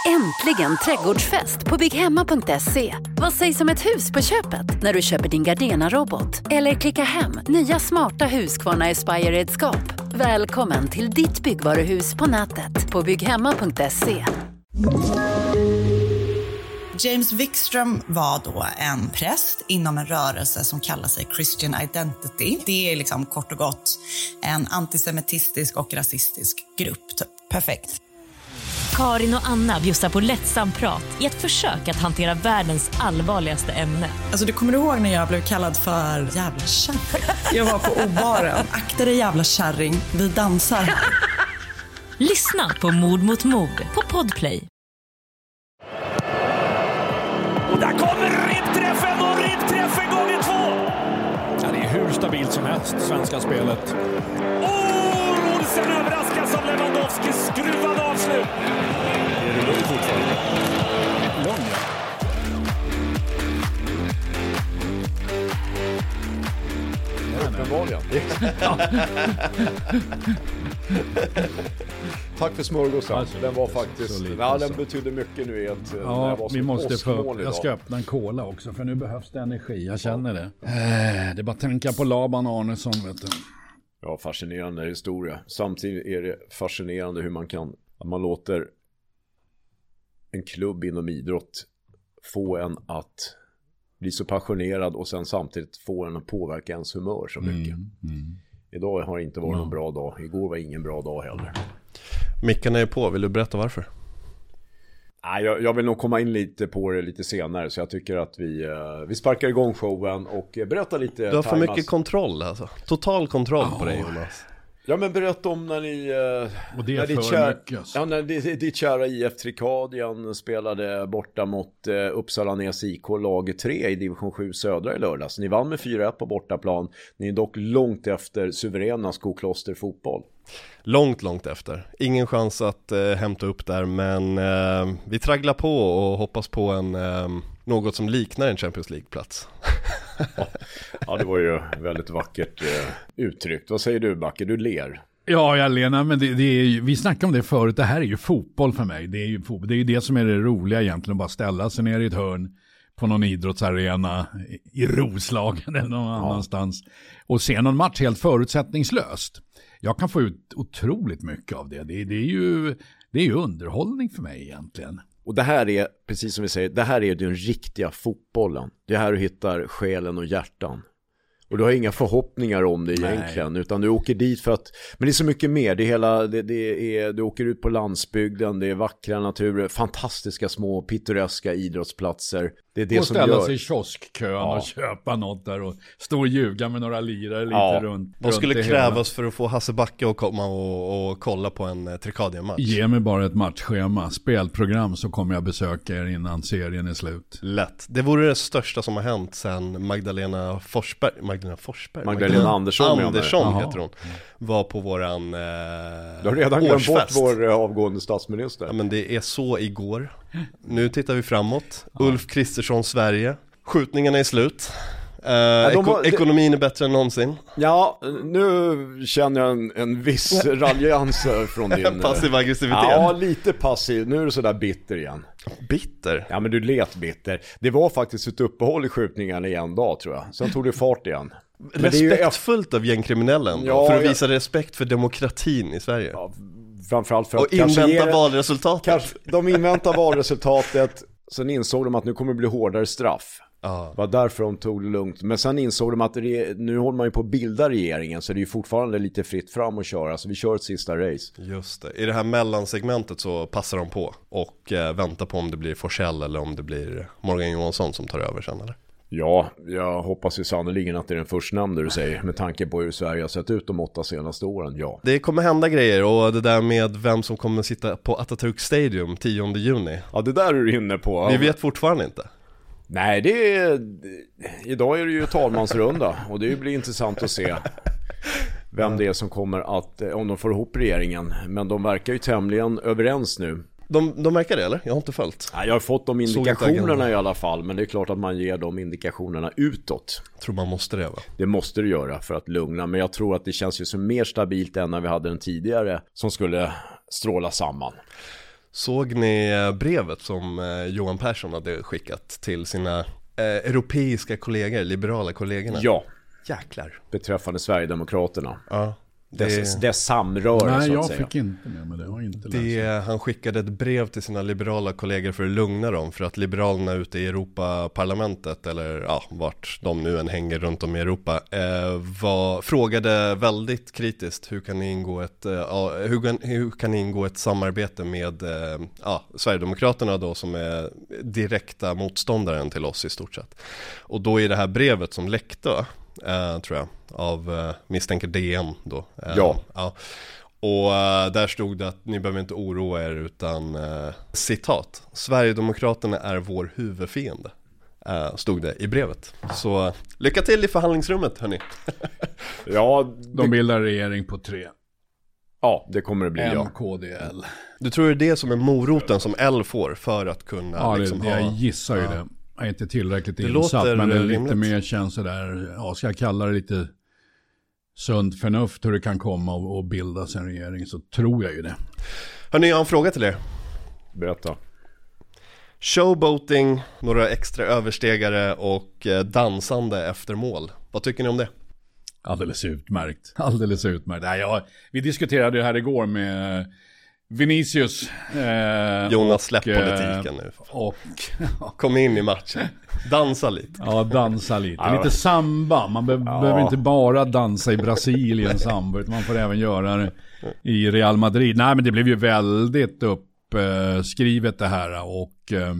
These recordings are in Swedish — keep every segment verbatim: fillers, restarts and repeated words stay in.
Äntligen trädgårdsfest på bygghemma punkt se. Vad sägs om ett hus på köpet när du köper din Gardena-robot? Eller klicka hem nya smarta Husqvarna Aspire-redskap. Välkommen till ditt byggvaruhus på nätet på bygghemma punkt se. James Wikström var då en präst inom en rörelse som kallar sig Christian Identity. Det är liksom kort och gott en antisemitistisk och rasistisk grupp. Perfekt. Karin och Anna bjussar på lättsam prat i ett försök att hantera världens allvarligaste ämne. Alltså, du kommer ihåg när jag blev kallad för jävla kärring? Jag var på O-baren. Akta dig jävla kärring, vi dansar. Lyssna på Mord mot mord på Podplay. Och där kommer ribbträffen och ribbträffen gånger två. Ja, det är hur stabilt som helst, svenska spelet. Åh, Olsen överraskas av Lewandowski, skruvad avslut. Det rullar ju fortfarande. Lång, ja. Uppenbarligen. Tack för smörgåsen. Alltså, den var faktiskt, ja, den betyder mycket nu. Att, ja, vi måste få, jag ska öppna en cola också, för nu behövs det energi, jag känner det. Eh, det är bara att tänka på Laban Arnesson, vet du. Ja, fascinerande historia. Samtidigt är det fascinerande hur man kan, att man låter en klubb inom idrott få en att bli så passionerad och sen samtidigt få en att påverka ens humör så mycket. Mm, mm. Idag har det inte varit ja. någon bra dag. Igår var ingen bra dag heller. Mickarna är på. Vill du berätta varför? Nej, jag, jag vill nog komma in lite på det lite senare. Så jag tycker att vi, uh, vi sparkar igång showen och berättar lite. Du har för mycket kontroll alltså. Total kontroll oh. på dig, Jonas. Ja, men berätta om när ni... Uh, och det är när för kär, mycket. Alltså. Ja, när ditt, ditt kära I F Trikadian spelade borta mot uh, Uppsala Näs I K lag tre i division sju södra i lördags. Ni vann med fyra ett på bortaplan. Ni är dock långt efter suveräna Skokloster fotboll. Långt, långt efter. Ingen chans att uh, hämta upp där, men uh, vi tragglar på och hoppas på en uh, något som liknar en Champions League-plats. ja. ja, det var ju väldigt vackert uh, uttryckt. Vad säger du, Backe? Du ler. Ja, jag Lena, men det, det är ju, vi snackade om det förut. Det här är ju fotboll för mig. Det är ju fotboll. Det är ju det som är det roliga egentligen. Bara ställa sig ner i ett hörn på någon idrottsarena i Roslagen eller någon ja. annanstans och se någon match helt förutsättningslöst. Jag kan få ut otroligt mycket av det. Det, det, är, ju, det är ju underhållning för mig egentligen. Och det här är, precis som vi säger, det här är den riktiga fotbollen. Det är här du hittar själen och hjärtan. Och du har inga förhoppningar om det egentligen. Nej. Utan du åker dit för att... Men det är så mycket mer. Det är hela, det, det är, du åker ut på landsbygden. Det är vackra naturer. Fantastiska små pittoreska idrottsplatser. Det är det och som ställa gör... sig i kioskkön ja. och köpa något där. Och stå och ljuga med några lirare lite ja. runt. Vad skulle runt krävas hela. för att få Hasse Backe att komma och, och kolla på en eh, Trikadian-match? Ge mig bara ett matchschema. Spelprogram, så kommer jag besöka er innan serien är slut. Lätt. Det vore det största som har hänt sen Magdalena Forsberg. Magdalena Forsberg? Magdalena, Magdalena Andersson. Andersson heter hon. Var på våran eh, Du har redan glömt bort vår eh, avgående statsminister. Ja, men det är så igår. Nu tittar vi framåt. Ja. Ulf Kristersson, Sverige. Skjutningarna är slut. Eh, ja, eko- har, ekonomin det... är bättre än någonsin. Ja, nu känner jag en, en viss raljans från din... passiv aggressivitet. Ja, lite passiv. Nu är du sådär bitter igen. Bitter? Ja, men du let bitter. Det var faktiskt ett uppehåll i skjutningarna i en dag, tror jag. Sen tog det fart igen. Men respektfullt det är ju... av gängkriminellen ja, för att visa jag... respekt för demokratin i Sverige. Ja, framförallt för att och invänta ge... valresultatet. Kanske, de inväntar valresultatet. Sen insåg de att nu kommer det bli hårdare straff. Ah. Det var därför de tog det lugnt. Men sen insåg de att re... nu håller man ju på att bilda regeringen. Så det är ju fortfarande lite fritt fram att köra. Så vi kör ett sista race. Just det. I det här mellansegmentet så passar de på. Och eh, väntar på om det blir Forsell eller om det blir Morgan Johansson som tar över sen, eller? Ja, jag hoppas ju sannoliken att det är den förstnämnda du säger. Med tanke på hur Sverige har sett ut de åtta senaste åren, ja. Det kommer hända grejer och det där med vem som kommer sitta på Atatürk Stadium tionde juni. Ja, det där är du inne på. Vi vet fortfarande inte. Nej, det är... Idag är det ju talmansrunda och det blir intressant att se vem det är som kommer att... Om de får ihop regeringen. Men de verkar ju tämligen överens nu. De, de märker det, eller? Jag har inte följt. Ja, jag har fått de indikationerna i alla fall. Men det är klart att man ger de indikationerna utåt. Jag tror man måste det, va? Det måste du göra för att lugna. Men jag tror att det känns ju som mer stabilt än när vi hade den tidigare som skulle stråla samman. Såg ni brevet som Johan Persson hade skickat till sina eh, europeiska kollegor, liberala kollegorna? Ja. Jäklar. Beträffande Sverigedemokraterna. Ja. Det, det samrör. Nej, så att jag säga. fick inte med mig det. Jag har inte det läst. Han skickade ett brev till sina liberala kollegor för att lugna dem, för att liberalerna ute i Europaparlamentet, eller ja, vart de nu än hänger runt om i Europa, eh, var, frågade väldigt kritiskt hur kan ni ingå ett, eh, hur, kan, hur kan ni ingå ett samarbete med eh, ja, Sverigedemokraterna då, som är direkta motståndaren till oss i stort sett. Och då i det här brevet som läckte, Uh, tror jag, av uh, misstänker D N då. Uh, ja. ja. Och uh, där stod det att ni behöver inte oroa er, utan uh, citat, Sverigedemokraterna är vår huvudfiende, uh, stod det i brevet. Så uh, lycka till i förhandlingsrummet, hörni. Ja, det... de bildar regering på tre. Ja, det kommer det bli. M ja. K D L. Du tror det är det som är moroten som L får för att kunna ja, liksom det, ha... jag gissar ju ja. det. Jag är inte tillräckligt det insatt, men det är lite rimligt. mer känns det där, ja, ska jag kalla det lite sunt förnuft hur det kan komma och, och bildas en regering, så tror jag ju det. Hörrni, jag har en fråga till er. Berätta. Showboating, några extra överstegare och dansande efter mål. Vad tycker ni om det? Alldeles utmärkt. Alldeles utmärkt. Nej, jag, vi diskuterade det här igår med Vinicius. Eh, Jonas, släpp och, politiken nu. Och, kom in i matchen. Dansa lite. Ja, dansa lite. Lite samba. Man be- ja. behöver inte bara dansa i Brasilien samba, utan man får även göra det i Real Madrid. Nej, men det blev ju väldigt uppskrivet det här. Och eh,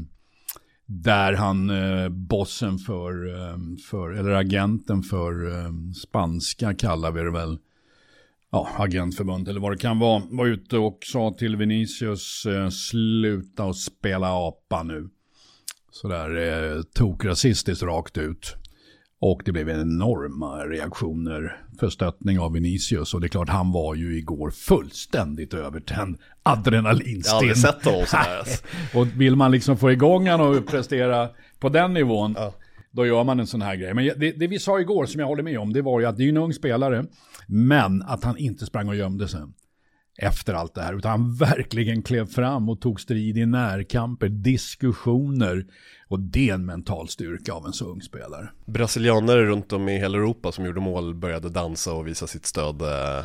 där han, eh, bossen för, eh, för, eller agenten för eh, spanska kallar vi det väl, ja, agentförbund eller vad det kan vara, var ute och sa till Vinicius, eh, sluta och spela apa nu. Sådär eh, tog rasistiskt rakt ut. Och det blev enorma reaktioner för stöttning av Vinicius. Och det är klart, han var ju igår fullständigt övertänd adrenalinstinn. Jag har aldrig sett honom sådär. Alltså. Och vill man liksom få igång han och prestera på den nivån, ja. Då gör man en sån här grej. Men det, det vi sa igår som jag håller med om, det var ju att det är en ung spelare, men att han inte sprang och gömde sig efter allt det här, utan han verkligen klev fram och tog strid i närkamper, diskussioner, och det är en mental styrka av en så ung spelare. Brasilianare runt om i hela Europa som gjorde mål började dansa och visa sitt stöd,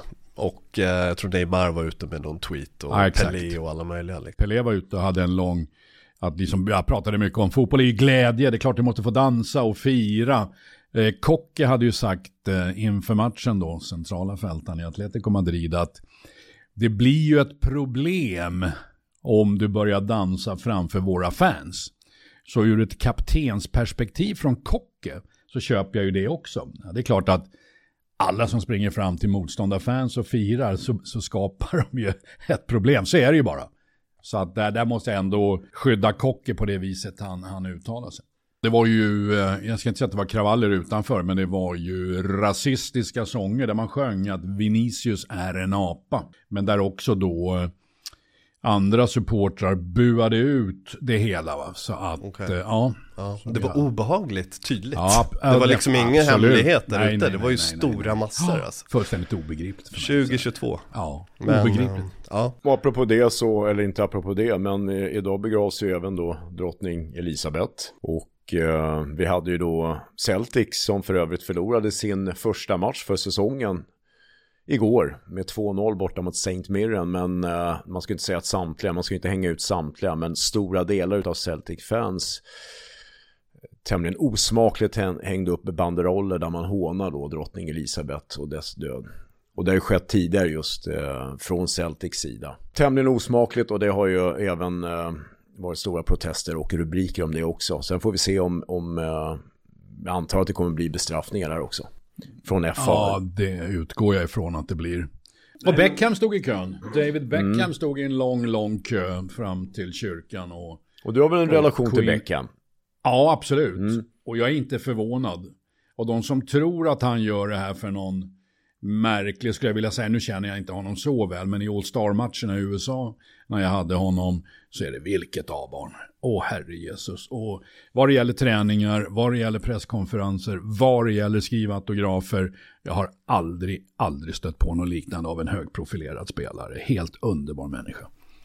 och eh, jag tror Neymar var ute med någon tweet och ja, Pelé och alla möjliga. Liksom. Pelé var ute och hade en lång, att liksom, jag pratade mycket om fotboll i glädje, det är klart du måste få dansa och fira. Eh, Kocke hade ju sagt eh, inför matchen då, centrala fältan i Atletico Madrid, att det blir ju ett problem om du börjar dansa framför våra fans. Så ur ett kaptensperspektiv från Kocke så köper jag ju det också. Det är klart att alla som springer fram till motståndarfans och firar, så, så skapar de ju ett problem. Så är det ju bara. Så att där, där måste jag ändå skydda Kocke på det viset han, han uttalar sig. Det var ju, jag ska inte säga att det var kravaller utanför, men det var ju rasistiska sånger där man sjöng att Vinicius är en apa. Men där också då andra supportrar buade ut det hela, va? Så att, okay. ja. ja. Det var obehagligt tydligt. Ja, det var liksom det, ingen absolut. hemlighet där nej, ute. Nej, det var ju nej, stora nej, nej. massor. Alltså. Fullständigt obegripligt. tjugo tjugotvå. Ja, men, obegripligt. Ja. Och apropå det så, eller inte apropå det, men eh, idag begravs ju även då drottning Elisabeth. Och eh, vi hade ju då Celtics som för övrigt förlorade sin första match för säsongen igår med två noll borta mot Saint Mirren, men uh, man ska inte säga att samtliga, man ska inte hänga ut samtliga, men stora delar av Celtic-fans tämligen osmakligt hängde upp banderoller där man hånar då drottning Elisabeth och dess död. Och det har ju skett tidigare just uh, från Celtics sida. Tämligen osmakligt, och det har ju även uh, varit stora protester och rubriker om det också. Sen får vi se om, om uh, jag antar att det kommer bli bestraffningar här också. Från F A. Ja, det utgår jag ifrån att det blir. Och Beckham stod i kön. David Beckham mm. stod i en lång, lång kö fram till kyrkan. Och, och du har väl en relation Queen... till Beckham? Ja, absolut. Mm. Och jag är inte förvånad. Och de som tror att han gör det här för någon märklig, skulle jag vilja säga, nu känner jag inte honom så väl, men i All-Star-matcherna i U S A, när jag hade honom, så är det vilket av barn. Åh, herre Jesus. Och vad det gäller träningar, vad det gäller presskonferenser, vad det gäller skriva autografer, jag har aldrig, aldrig stött på något liknande av en högprofilerad spelare. Helt underbar människa.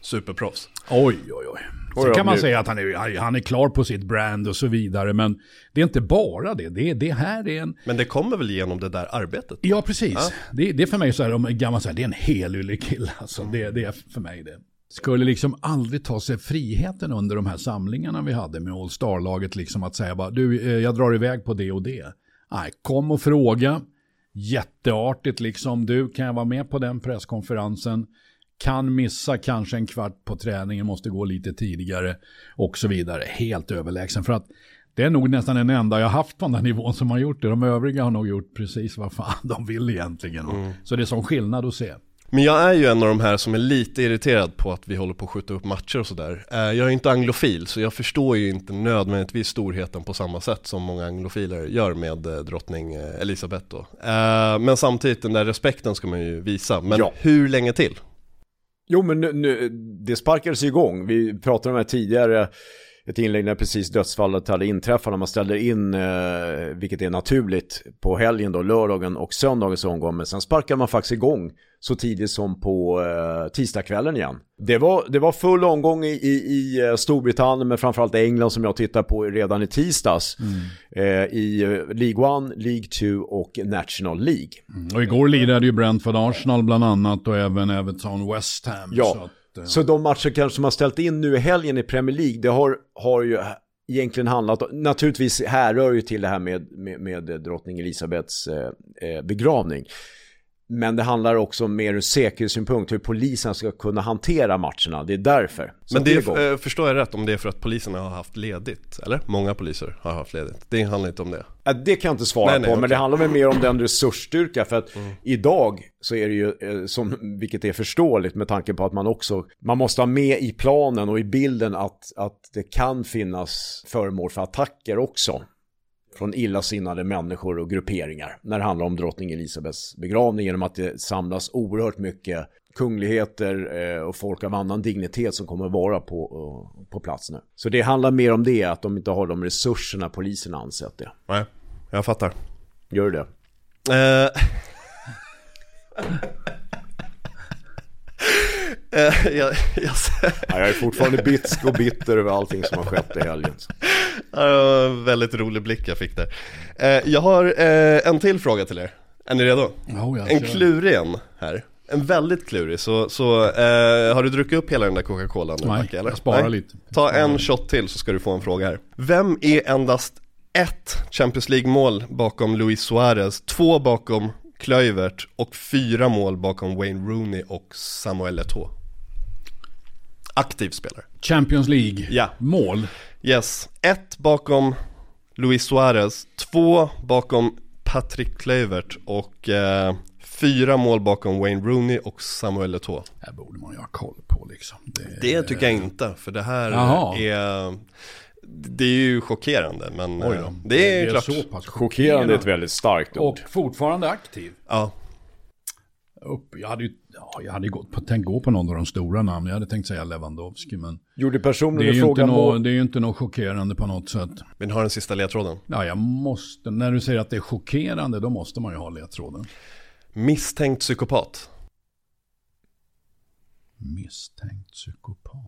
superproffs. Oj, oj, oj. Så kan man säga att han är, han är klar på sitt brand och så vidare. Men det är inte bara det. Det, det här är en... Men det kommer väl genom det där arbetet? Ja, precis. Ja. Det, det är för mig så här, om gammal så här, det är en helylle kille. Alltså. Mm. Det, det är för mig det. Skulle liksom aldrig ta sig friheten under de här samlingarna vi hade med All Star-laget. Liksom att säga bara, du, jag drar iväg på det och det. Nej, kom och fråga. Jätteartigt liksom. Du, kan jag vara med på den presskonferensen? Kan missa kanske en kvart på träningen, måste gå lite tidigare och så vidare. Helt överlägsen, för att det är nog nästan den enda jag haft på den här nivån som har gjort det. De övriga har nog gjort precis vad fan de vill egentligen. Mm. Så det är som skillnad att se. Men jag är ju en av de här som är lite irriterad på att vi håller på att skjuta upp matcher och sådär. Jag är inte anglofil, så jag förstår ju inte nödvändigtvis storheten på samma sätt som många anglofiler gör med drottning Elisabeth då. Men samtidigt, den där respekten ska man ju visa. Men ja. Hur länge till? Jo, men nu, nu, det sparkades igång. Vi pratade om det tidigare, ett inlägg när precis dödsfallet hade inträffat, när man ställer in, eh, vilket är naturligt, på helgen då, lördagen och söndagens omgång. Men sen sparkade man faktiskt igång så tidigt som på eh, tisdagskvällen igen. Det var, det var full omgång i, i, i Storbritannien, men framförallt England som jag tittar på redan i tisdags. Mm. Eh, I League ett, League två och National League. Mm. Och igår lirade ju Brentford Arsenal bland annat och även Everton West Ham. Ja. Så att, Så de matcher kanske som har ställt in nu i helgen i Premier League, det har, har ju egentligen handlat, naturligtvis härrör ju till det här med, med, med drottning Elisabeths eh, begravning. Men det handlar också mer ur säkerhetssynpunkt hur polisen ska kunna hantera matcherna. Det är därför. Så Men det är, äh, förstår jag rätt om det är för att polisen har haft ledigt? Eller? Många poliser har haft ledigt. Det handlar inte om det. Ja, det kan jag inte svara nej, nej, på. Okay. Men det handlar mer om den resursstyrka. För att mm. idag så är det ju, eh, som, vilket är förståeligt med tanke på att man också, man måste ha med i planen och i bilden att, att det kan finnas föremål för attacker också. Från illasinnade människor och grupperingar när det handlar om drottning Elisabeths begravning, genom att det samlas oerhört mycket kungligheter eh, och folk av annan dignitet som kommer att vara på, uh, på plats nu. Så det handlar mer om det, att de inte har de resurserna polisen ansett det. Nej, jag fattar. Gör det. Eh... Uh, jag, jag... ja, jag är fortfarande bitsk och bitter över allting som har skett i helgen. Uh, väldigt rolig blick jag fick där. uh, Jag har uh, en till fråga till er. Är ni redo? Oh, ja, en klurig en här. En väldigt klurig. Så, så uh, har du druckit upp hela den där Coca-Cola nu? Nej, Macke, eller? Jag sparar Nej? lite. Ta en shot till så ska du få en fråga här. Vem är endast ett Champions League-mål bakom Luis Suarez, två bakom Kluivert och fyra mål bakom Wayne Rooney och Samuel Eto'o? Aktiv spelare. Champions League. Ja. Mål. Yes. Ett bakom Luis Suarez, två bakom Patrick Kluivert och eh, fyra mål bakom Wayne Rooney och Samuel Eto'o. Det borde man ju ha koll på liksom. Det, det tycker jag inte, för det här Jaha. är... Det är ju chockerande, men Oj då. det är, det är klart. Så pass chockerande är ett väldigt starkt ord. Och fortfarande aktiv. Ja. Upp. Jag hade ju ja, jag hade gått på, tänkt gå på någon av de stora namn. Jag hade tänkt säga Lewandowski, men gjorde personen det är, ju inte må... no, det är ju inte något chockerande på något sätt. Men har den sista ledtråden? Ja, jag måste. När du säger att det är chockerande, då måste man ju ha ledtråden. Misstänkt psykopat. Misstänkt psykopat.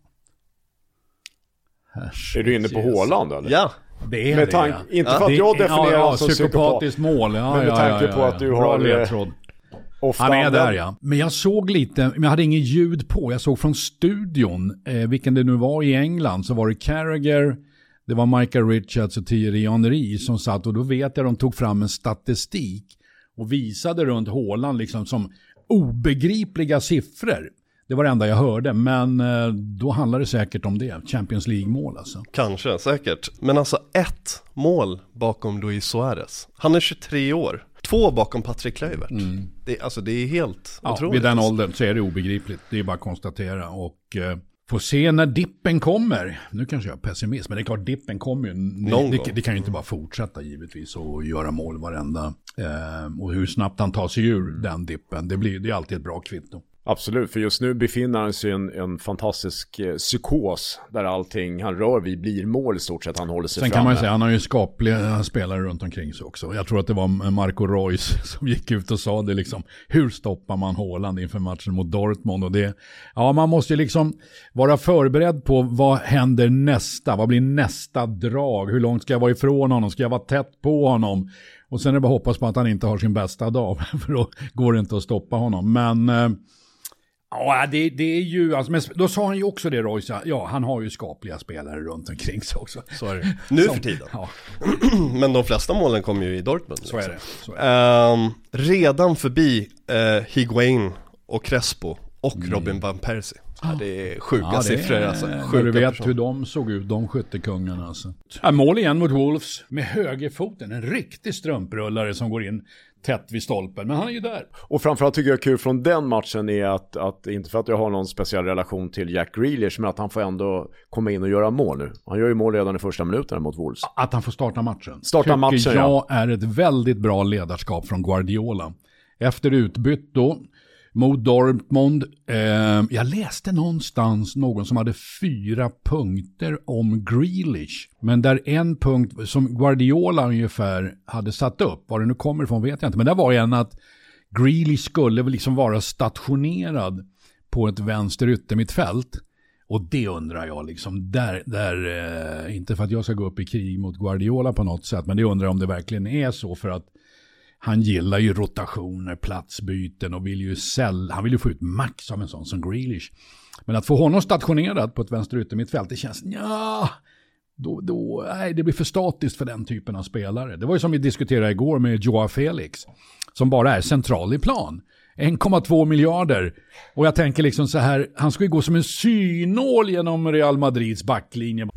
Är du inne på Haaland eller? Ja. Det är med det, tank, ja. Inte för att jag definierar ja, ja, som psykopatiskt mål. Ja, men med ja, tanke ja, på ja, att du ja. har ledtråd. Ofta Han är där, ja. Men jag såg lite, men jag hade ingen ljud på. Jag såg från studion, eh, vilken det nu var i England, så var det Carragher, det var Michael Richards och Thierry Henry som satt, och då vet jag de tog fram en statistik och visade runt Haaland liksom som obegripliga siffror. Det var det enda jag hörde, men eh, då handlar det säkert om det. Champions League-mål alltså. Kanske, säkert. Men alltså ett mål bakom Luis Suarez. Han är tjugotre år. Två bakom Patrick Kluivert. Mm. Det, alltså det är helt ja, otroligt. Vid den åldern så är det obegripligt. Det är bara att konstatera. Och eh, få se när dippen kommer. Nu kanske jag är pessimist, men det är klart dippen kommer ju. Det, det, det kan ju inte bara fortsätta givetvis och göra mål varenda. Eh, och hur snabbt han tar sig ur den dippen. Det, blir, det är alltid ett bra kvitto. Absolut, för just nu befinner han sig i en, en fantastisk eh, psykos där allting han rör vid blir mål i stort sett. Han håller sig Sen framme. kan man ju säga, han har ju skapliga spelare runt omkring sig också. Jag tror att det var Marco Reus som gick ut och sa det liksom, hur stoppar man Haaland inför matchen mot Dortmund? Och det, ja, man måste ju liksom vara förberedd på vad händer nästa, vad blir nästa drag, hur långt ska jag vara ifrån honom, ska jag vara tätt på honom? Och sen är det bara hoppas på att han inte har sin bästa dag, för då går det inte att stoppa honom. Men eh, ja, det, det är ju, alltså, men då sa han ju också det, Royce, ja, han har ju skapliga spelare runt omkring sig också. Så är det. Nu Som, för tiden. Ja. Men de flesta målen kom ju i Dortmund. Så är det. Så är det. Um, redan förbi uh, Higuain och Crespo och mm. Robin van Persie. Ja, det är sjuka ja, det siffror är, alltså. Sjuka du vet personer. Hur de såg ut, de skyttekungarna alltså. Ja, mål igen mot Wolves med högerfoten, en riktig strumprullare som går in tätt vid stolpen, men han är ju där. Och framförallt tycker jag kul från den matchen är att, att inte för att jag har någon speciell relation till Jack Grealish, men att han får ändå komma in och göra mål nu. Han gör ju mål redan i första minuten mot Wolves. Att han får starta matchen. Starta matchen, tycker jag ja. är ett väldigt bra ledarskap från Guardiola. Efter utbytt då mot Dortmund. Eh, jag läste någonstans någon som hade fyra punkter om Grealish. Men där en punkt som Guardiola ungefär hade satt upp, var det nu kommer ifrån vet jag inte. Men där var en att Grealish skulle väl liksom vara stationerad på ett vänster yttermittfält. Och det undrar jag liksom, där, där eh, inte för att jag ska gå upp i krig mot Guardiola på något sätt, men det undrar jag om det verkligen är så, för att han gillar ju rotationer, platsbyten och vill ju sälja, han vill ju få ut max av en sån som Grealish. Men att få honom stationerad på ett vänster yttermittfält, det känns, ja, då, då, nej, det blir för statiskt för den typen av spelare. Det var ju som vi diskuterade igår med Joao Felix, som bara är central i plan. en komma två miljarder. Och jag tänker liksom så här, han ska ju gå som en synål genom Real Madrids backlinje.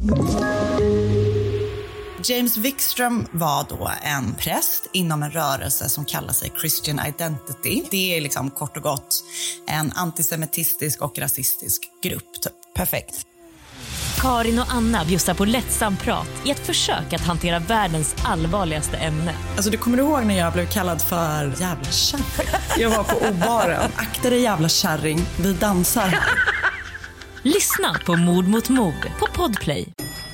James Wikström var då en präst inom en rörelse som kallar sig Christian Identity. Det är liksom kort och gott en antisemitistisk och rasistisk grupp. Typ. Perfekt. Karin och Anna bjussar på lättsam prat i ett försök att hantera världens allvarligaste ämne. Alltså, du kommer ihåg när jag blev kallad för jävla kärring? Jag var på O-baren. Akta dig jävla kärring, vi dansar. Lyssna på Mord mot mord på Podplay.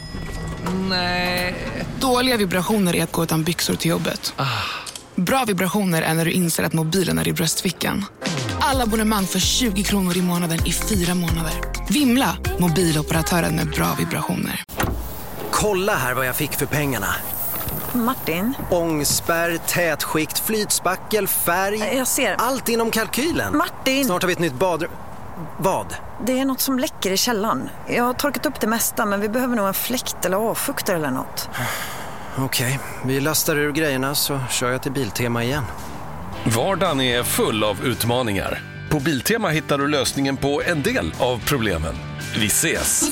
Nej. Dåliga vibrationer är att gå utan byxor till jobbet. Bra vibrationer är när du inser att mobilen är i bröstfickan. Alla abonnemang för tjugo kronor i månaden i fyra månader. Vimla, mobiloperatören med bra vibrationer. Kolla här vad jag fick för pengarna. Martin. Ångspärr, tätskikt, flytspackel, färg. Jag ser. Allt inom kalkylen. Martin. Snart har vi ett nytt badrum. Vad? Det är något som läcker i källaren. Jag har torkat upp det mesta, men vi behöver nog en fläkt eller avfuktare eller något. Okej, okay. Vi lastar ur grejerna så kör jag till Biltema igen. Vardagen är full av utmaningar. På Biltema hittar du lösningen på en del av problemen. Vi ses!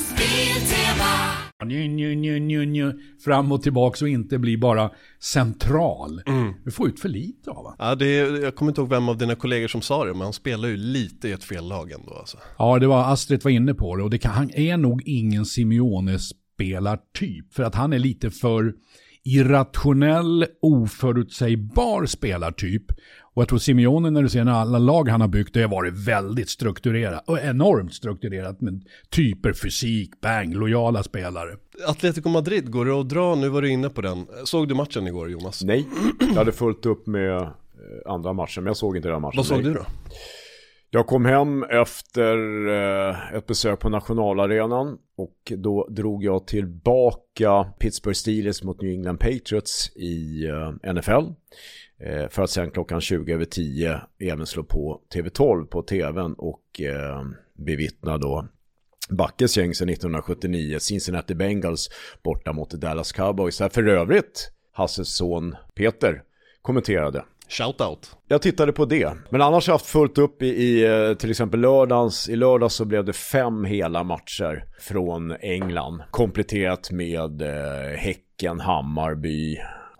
Nju, nju, nju, nju, nju. Fram och tillbaka och inte bli bara central. Mm. Du får ut för lite av va? Ja, det är, jag kommer inte ihåg vem av dina kollegor som sa det, men han spelar ju lite i ett fel lag ändå. Alltså. Ja, det var Astrid var inne på det, och det kan, han är nog ingen Simeone-spelartyp, för att han är lite för irrationell, oförutsägbar spelartyp. Och jag tror Simeone, när du ser alla lag han har byggt, det har varit väldigt strukturerat och enormt strukturerat med typer, fysik, bang, lojala spelare. Atletico Madrid, går det att dra? Nu var du inne på den. Såg du matchen igår, Jonas? Nej, jag hade fullt upp med andra matchen, men jag såg inte den matchen. Vad såg Nej. du då? Jag kom hem efter ett besök på nationalarenan och då drog jag tillbaka Pittsburgh Steelers mot New England Patriots i N F L. För att sen klockan tjugo över tio även slå på T V tolv på tvn och eh, bevittna då Backes gäng sedan nittonhundrasjuttionio, Cincinnati Bengals borta mot Dallas Cowboys. Här för övrigt Hasses son Peter kommenterade. Shoutout. Jag tittade på det. Men annars har jag haft fullt upp i, i till exempel lördagens. I lördags så blev det fem hela matcher från England. Kompletterat med eh, Häcken, Hammarby,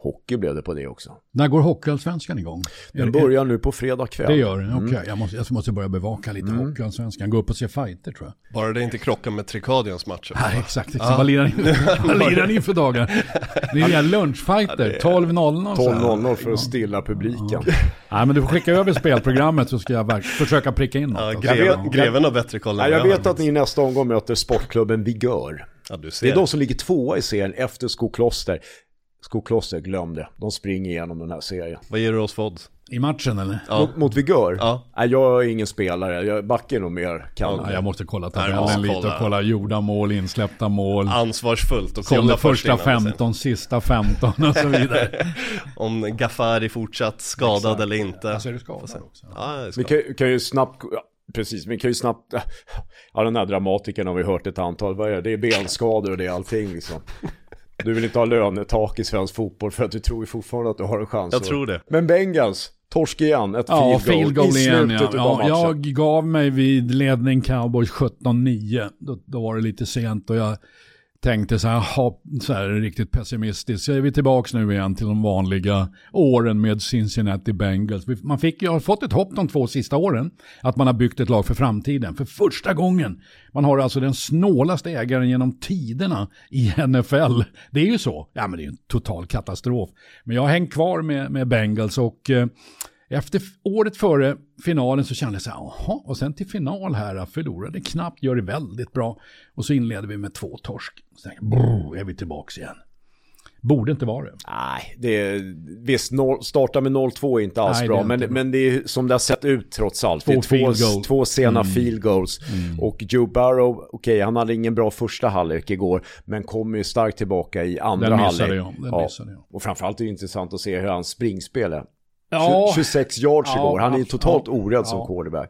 hockey blev det på det också. När går Hockeyallsvenskan igång? Den börjar nu på fredag kväll. Det gör den, okej. Okay. Mm. Jag, måste, jag måste börja bevaka lite mm. Hockeyallsvenskan. Gå upp och se fighter, tror jag. Bara det inte krockar med Tricadians matcher. Nej, exakt. exakt. Ah. Vad lirar ni, vad lirar ni för dagar? Det är lunchfighter, tolv noll noll. tolv noll noll för att stilla publiken. Ja. Nej, men du får skicka över spelprogrammet så ska jag verk- försöka pricka in något. Ja, greven, greven har bättre koll än jag, jag vet att ni nästa omgång möter sportklubben Vigör. Ja, du ser. Det är de som ligger tvåa i serien efter Skokloster. Skokloster, glöm det. De springer igenom den här serien. Vad ger du oss för odds? I matchen eller? Ja. Mot, mot Vigör? Ja. Nej, jag är ingen spelare. Jag backar nog mer. Kan ja, jag måste kolla tabellen lite och kolla gjorda mål, insläppta mål. Ansvarsfullt och kolla kolla första femton, sista femton och så vidare. Om Gaffari fortsatt skadad Exakt. Eller inte. Alltså är du skadad också? Ja, är vi kan, kan ju snabbt... Ja, precis, vi kan ju snabbt... Ja, den här dramatiken har vi hört ett antal. Vad är det? Det är benskador och det är allting liksom. Du vill inte ha lönetak i svensk fotboll för att du tror fortfarande att du har en chans. Jag tror det. Men Bengals, torsk igen, ett ja, field goal, goal i igen, slutet ja. av matchen. Jag gav mig vid ledning Cowboys sjutton nio. Då, då var det lite sent och jag tänkte så här, ha, så här riktigt pessimistiskt. Så är vi tillbaka nu igen till de vanliga åren med Cincinnati Bengals. Man fick ju ha fått ett hopp de två sista åren att man har byggt ett lag för framtiden. För första gången. Man har alltså den snålaste ägaren genom tiderna i N F L. Det är ju så. Ja, men det är ju en total katastrof. Men jag har hängt kvar med, med Bengals och... Eh, Efter året före finalen så kände jag så här, jaha, och sen till final här förlorade knappt, gör det väldigt bra. Och så inleder vi med två torsk. Och så tänkte jag, är vi tillbaka igen. Borde inte vara det. Nej, det är, visst, noll, starta med noll två är inte alls Nej, bra, men, bra. Men det är som det har sett ut trots allt. Två, det är två, två sena mm. field goals. Mm. Och Joe Burrow, okej, okay, han hade ingen bra första halvlek igår, men kommer ju starkt tillbaka i andra Den halvlek. Jag. Den ja. jag. Och framförallt är det intressant att se hur hans springspel är. Ja. tjugosex yards ja, igår. Han är ju totalt ja, orädd ja. som quarterback.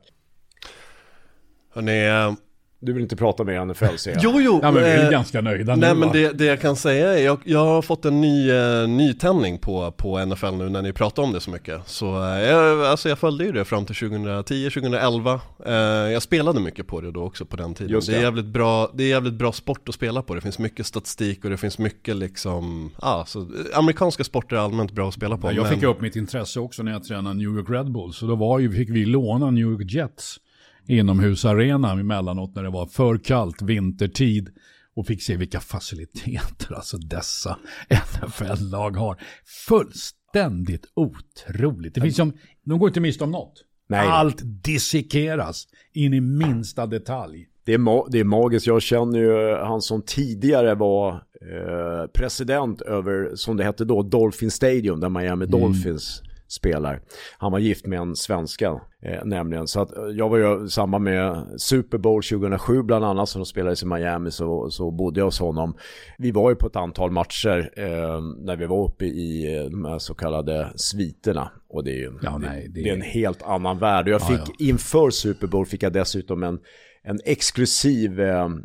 Hörrni, du vill inte prata med N F L, säger jag. Jo, jo. Ja, men vi är eh, ganska nöjda nej, nu, men det, det jag kan säga är jag, jag har fått en ny uh, nytändning på, på N F L nu när ni pratar om det så mycket. Så uh, jag, alltså jag följde ju det fram till tjugohundratio tjugohundraelva. Uh, jag spelade mycket på det då också på den tiden. Just det. Det är jävligt bra, det är jävligt bra sport att spela på. Det finns mycket statistik och det finns mycket liksom, ah, så, amerikanska sporter är allmänt bra att spela på. Ja, jag men... fick upp mitt intresse också när jag tränade New York Red Bulls. Så då var ju, fick vi låna New York Jets inomhusarena emellanåt när det var för kallt vintertid och fick se vilka faciliteter alltså dessa N F L-lag har. Fullständigt otroligt. Det finns som, de går inte miste om något. Nej. Allt dissekeras in i minsta detalj. Det är, ma- det är magiskt. Jag känner ju han som tidigare var eh, president över, som det hette då, Dolphin Stadium där Miami mm. Dolphins spelar. Han var gift med en svenska eh, nämligen. Så att jag var ju samma med Super Bowl tjugohundrasju bland annat som de spelades i Miami, så, så bodde jag hos honom. Vi var ju på ett antal matcher eh, när vi var uppe i eh, de här så kallade sviterna. Och det är ju ja, nej, det... det är en helt annan värld. Och jag fick ja, ja. inför Super Bowl fick jag dessutom en en exklusiv eh, eh,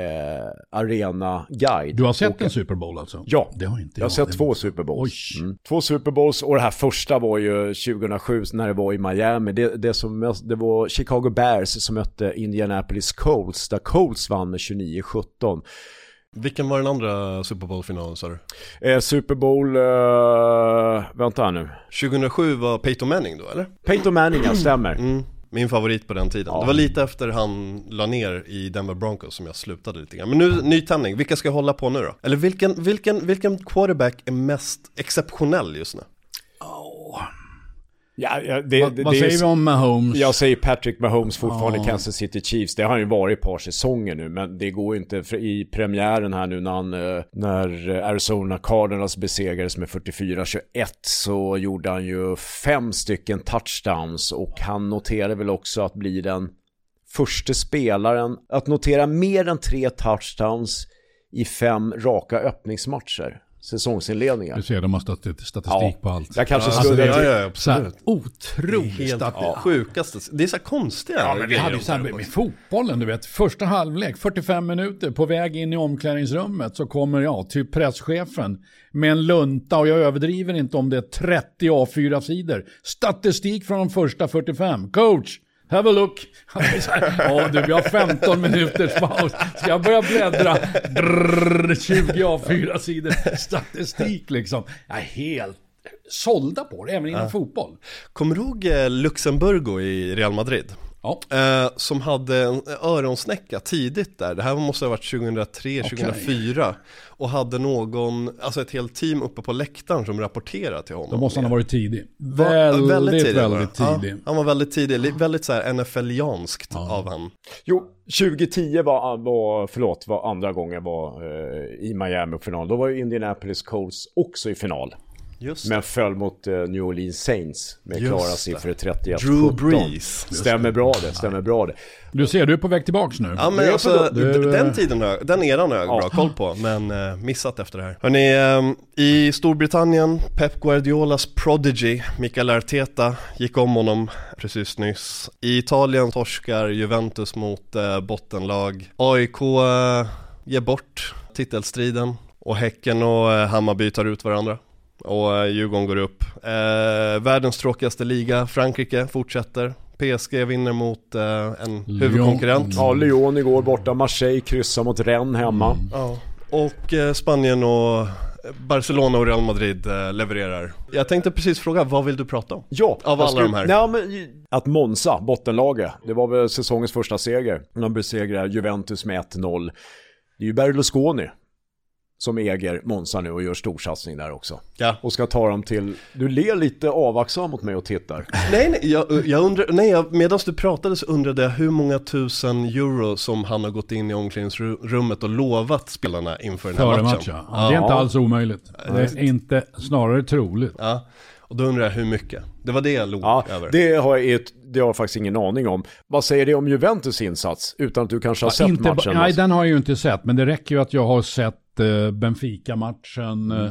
arena-guide. Du har sett och, en Super Bowl alltså? Ja, det har inte jag har sett två var... Super Bowls. Mm. Två Super Bowls, och det här första var ju tjugohundrasju när det var i Miami. Det, det, som, det var Chicago Bears som mötte Indianapolis Colts, där Colts vann med tjugonio sjutton. Vilken var den andra Super Bowl-finalen, sa du? Eh, Super Bowl, eh, vänta här nu. tjugohundrasju var Peyton Manning då, eller? Peyton Manning, ja, stämmer. Mm. Min favorit på den tiden. Ja. Det var lite efter han la ner i Denver Broncos som jag slutade lite grann. Men nu, ny tändning. Vilka ska jag hålla på nu då? Eller vilken, vilken, vilken quarterback är mest exceptionell just nu? Oh. Ja, ja, det, Va, det, vad det säger är, vi om Mahomes? Jag säger Patrick Mahomes fortfarande, oh. Kansas City Chiefs. Det har han ju varit ett par säsonger nu, men det går inte för i premiären här nu när, han, när Arizona Cardinals besegrades med fyrtiofyra tjugoett, så gjorde han ju fem stycken touchdowns, och han noterade väl också att bli den första spelaren att notera mer än tre touchdowns i fem raka öppningsmatcher. Säsongsinledningar. Du ser, de har statistik ja, på allt. Jag kanske ja, skulle... Alltså, ja, ja, så här, otroligt helt ja. Sjukaste. Det är så konstiga. Ja, men vi hade ju så här med, med fotbollen, du vet. Första halvlek, fyrtiofem minuter, på väg in i omklädningsrummet så kommer, ja, typ presschefen med en lunta, och jag överdriver inte om det är trettio A fyra sidor. Statistik från de första fyrtiofem. Coach, Have a look. Ja du, vi har femton minuters paus. Ska jag börja bläddra? Drrr, tjugo A fyra sidor statistik liksom. Jag är helt sålda på det, även inom ja. fotboll. Kommer du ihåg Luxemburgo i Real Madrid? Ja. Eh, som hade en öronsnäcka tidigt där. Det här måste ha varit tjugohundratre tjugohundrafyra. Okay. Och hade någon, alltså ett helt team uppe på läktaren som rapporterade till honom. Då måste han ha varit tidig. Va, väldigt, väldigt tidig. Väldigt tidig. Ja, han var väldigt tidig. Väldigt så här N F L-janskt ja. av han. Jo, tjugohundratio var, var, förlåt, var andra gången var eh, i Miami-final. Då var ju Indianapolis Colts också i final. Just men föll mot uh, New Orleans Saints med Just klara siffror trettioett Drew Brees. Stämmer bra det, stämmer bra det. Du ser, du är på väg tillbaks nu. Ja, men alltså, du... den tiden, den eran har jag ja. bra koll på, men uh, missat efter det här. Hörrni, um, i Storbritannien, Pep Guardiolas prodigy, Mikael Arteta, gick om honom precis nyss. I Italien torskar Juventus mot uh, bottenlag. A I K uh, ger bort titelstriden och Häcken och uh, Hammarby tar ut varandra. Och Djurgården går upp. eh, Världens tråkigaste liga, Frankrike fortsätter. P S G vinner mot eh, en Lyon. huvudkonkurrent. Ja, Lyon igår borta. Marseille kryssar mot Rennes hemma. Mm. Ja. Och eh, Spanien och Barcelona och Real Madrid eh, levererar. Jag tänkte precis fråga, vad vill du prata om? Ja, av alla skulle, de här. Nej, men, att Monza, bottenlaget, det var väl säsongens första seger. De besegrar Juventus med ett noll. Det är ju Berlusconi som äger Monza nu och gör storsatsning där också. Ja. Och ska ta dem till... Du ler lite avvaksam mot mig och tittar. Nej, nej, jag, jag undrar... Nej, jag, medan du pratade så undrade jag hur många tusen euro som han har gått in i omklädningsrummet och lovat spelarna inför den här Före matchen. match, ja. Ja. Det är inte alls omöjligt. Det är inte snarare troligt. Ja. Och då undrar jag hur mycket. Det var det jag log ja, över. Det har, jag, det har jag faktiskt ingen aning om. Vad säger det om Juventus insats? Utan att du kanske har ja, sett inte, matchen. Nej, den har jag ju inte sett. Men det räcker ju att jag har sett uh, Benfica-matchen. Mm. Uh,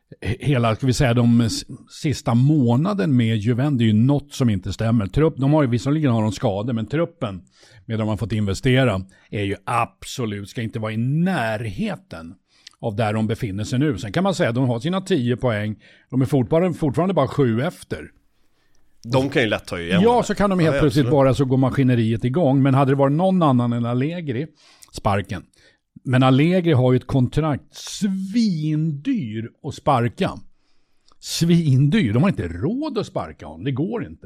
hela, ska vi säga, de sista månaden med Juventus. Det är ju något som inte stämmer. Trupp, de har ju visserligen har de skador. Men truppen, med de har fått investera, är ju absolut, ska inte vara i närheten av där de befinner sig nu. Sen kan man säga att de har sina tio poäng. De är fortfarande, fortfarande bara sju efter. De kan ju lätt ta igen. Ja, så kan de helt ja, plötsligt bara så går maskineriet igång. Men hade det varit någon annan än Allegri, sparken. Men Allegri har ju ett kontrakt svindyr att sparka. Svindyr. De har inte råd att sparka honom. Det går inte.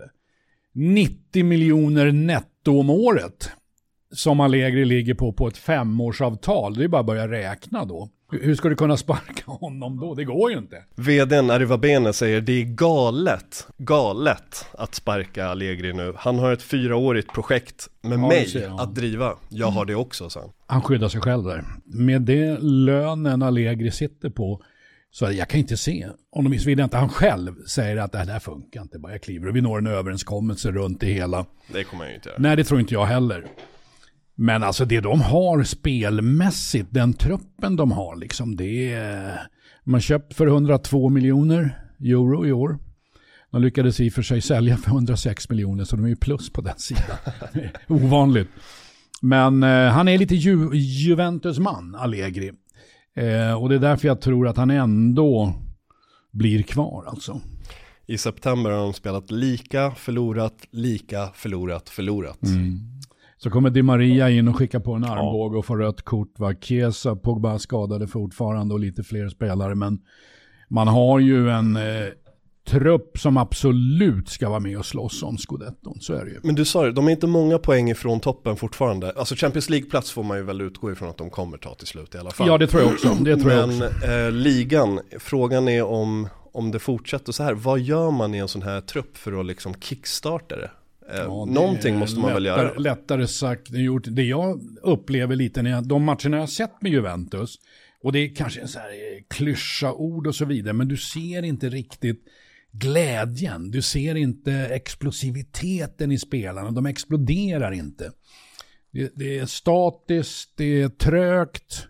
nittio miljoner netto om året som Allegri ligger på på ett femårsavtal. Det är bara att börja räkna då. Hur ska du kunna sparka honom då? Det går ju inte. Vdn Arrivabene säger det är galet, galet att sparka Allegri nu. Han har ett fyraårigt projekt med ja, mig att driva. Jag har det också, så. Han skyddar sig själv där. Med det lönen Allegri sitter på, så jag kan inte se. Om de vill inte han själv säger att det här funkar inte. Bara jag kliver och vi når en överenskommelse runt det hela. Det kommer jag inte göra. Nej, det tror inte jag heller. Men alltså det de har spelmässigt, den truppen de har liksom, det är, man köpt för hundratvå miljoner euro i år. De lyckades i för sig sälja för hundrasex miljoner, så de är ju plus på den sidan. Ovanligt. Men eh, han är lite Ju- Juventus-man, Allegri. Eh, och det är därför jag tror att han ändå blir kvar alltså. I september har de spelat lika, förlorat, lika, förlorat, förlorat. Mm. Så kommer Di Maria in och skickar på en armbåge och får rött kort. Va? Chiesa, Pogba skadade fortfarande och lite fler spelare. Men man har ju en eh, trupp som absolut ska vara med och slåss om Scudetton. Så är det ju. Men du sa det, de är inte många poäng ifrån toppen fortfarande. Alltså Champions League-plats får man ju väl utgå ifrån att de kommer ta till slut i alla fall. Ja, det tror jag också. Det tror Men jag också. Eh, ligan, frågan är om, om det fortsätter så här. Vad gör man i en sån här trupp för att liksom kickstarta det? Ja, någonting måste man lättare, väl göra. Lättare sagt än gjort. Det jag upplever lite när jag, de matcherna jag har sett med Juventus, och det är kanske en så här klyscha ord och så vidare, men du ser inte riktigt glädjen. Du ser inte explosiviteten i spelarna. De exploderar inte. Det, det är statiskt, det är trögt.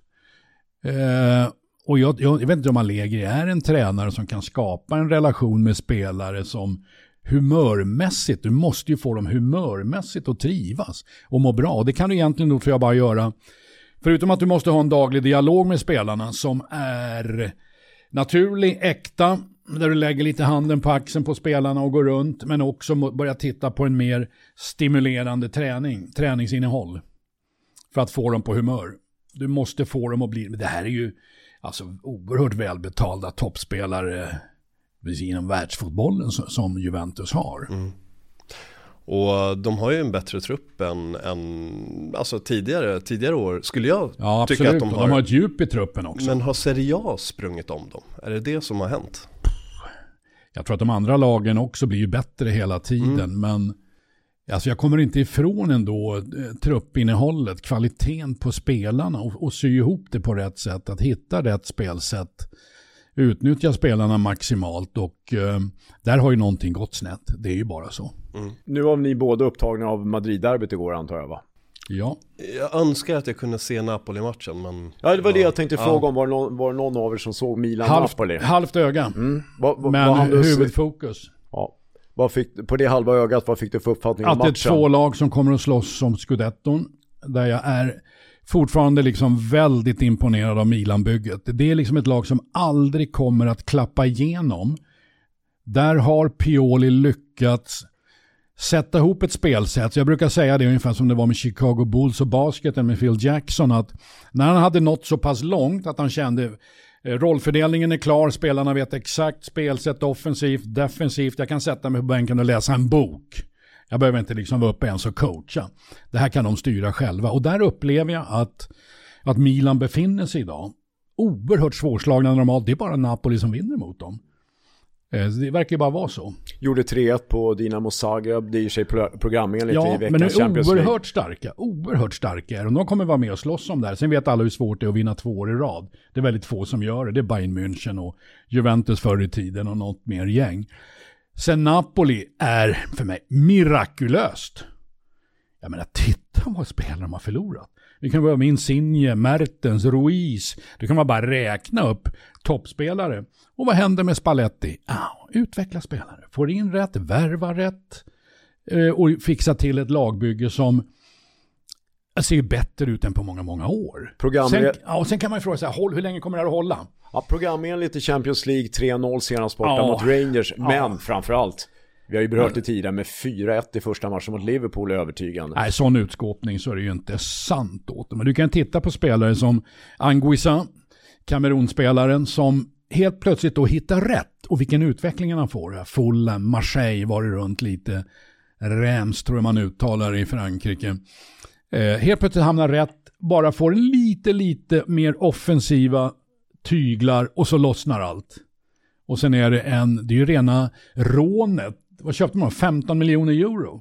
Eh, och jag, jag, jag vet inte om Allegri är en tränare som kan skapa en relation med spelare som humörmässigt, du måste ju få dem humörmässigt att trivas och må bra. Och det kan du egentligen nog, tror jag, bara göra. Förutom att du måste ha en daglig dialog med spelarna som är naturlig, äkta, där du lägger lite handen på axeln på spelarna och går runt, men också börja titta på en mer stimulerande träning, träningsinnehåll för att få dem på humör. Du måste få dem att bli, men det här är ju alltså oerhört välbetalda toppspelare inom världsfotbollen som Juventus har. Mm. Och de har ju en bättre trupp än, än alltså tidigare, tidigare år skulle jag ja, tycka att de har. De har ett djup i truppen också. Men har Serie A sprungit om dem? Är det det som har hänt? Jag tror att de andra lagen också blir ju bättre hela tiden, mm. men alltså jag kommer inte ifrån ändå eh, truppinnehållet, kvaliteten på spelarna och, och sy ihop det på rätt sätt, att hitta rätt spelsätt, utnyttja spelarna maximalt och eh, där har ju någonting gått snett. Det är ju bara så. Mm. Nu var ni båda upptagna av Madrid-derbyt igår antar jag, va? Ja. Jag önskar att jag kunde se Napoli-matchen, men... Ja, det var det jag tänkte ja. fråga om. Var det, någon, var det någon av er som såg Milan-Napoli? Halvt, halvt öga. Mm. Va, va, men va huvudfokus. Ja. Vad fick, på det halva ögat, vad fick du för uppfattning om att matchen? Att det är två lag som kommer att slåss om Scudetton, där jag är fortfarande liksom väldigt imponerad av Milan-bygget. Det är liksom ett lag som aldrig kommer att klappa igenom. Där har Pioli lyckats sätta ihop ett spelsätt. Jag brukar säga det ungefär som det var med Chicago Bulls och basketen med Phil Jackson, att när han hade nått så pass långt att han kände rollfördelningen är klar, spelarna vet exakt spelsätt, offensivt, defensivt, jag kan sätta mig på bänken och läsa en bok. Jag behöver inte liksom vara uppe ens och coacha. Det här kan de styra själva. Och där upplever jag att, att Milan befinner sig idag. Oerhört svårslagna normalt. Det är bara Napoli som vinner mot dem. Det verkar ju bara vara så. Gjorde tre ett på Dinamo Zagreb. Det är i sig programmen lite ja, i veckan. Men de är oerhört starka. Oerhört starka. Och de kommer vara med och slåss om det här. Sen vet alla hur svårt det är att vinna två år i rad. Det är väldigt få som gör det. Det är Bayern München och Juventus förr i tiden och något mer gäng. Sen Napoli är för mig mirakulöst. Jag menar, titta vad spelare de har förlorat. Vi kan börja med Insigne, Mertens, Ruiz. Du kan bara räkna upp toppspelare. Och vad händer med Spalletti? Ah, utveckla spelare. Får in rätt, värva rätt. Eh, och fixa till ett lagbygge som ser bättre ut än på många, många år. Program... Sen, ja, och sen kan man ju fråga sig, håll, hur länge kommer det här att hålla? Ja, programenligt i Champions League tre noll senast borta ja. mot Rangers. Men ja. framförallt, vi har ju berört det tidigare med fyra ett i första matchen mot Liverpool är övertygande. Nej, sån utskåpning så är det ju inte sant åt dem. Men du kan titta på spelare som Anguissa, Kamerunspelaren, som helt plötsligt då hittar rätt. Och vilken utveckling han får. Fulham, Marseille var det runt lite. Reims tror jag man uttalar i Frankrike. Eh, helt plötsligt hamnar rätt. Bara får lite, lite mer offensiva tyglar och så lossnar allt. Och sen är det en, det är ju rena rånet. Vad köpte man? femton miljoner euro.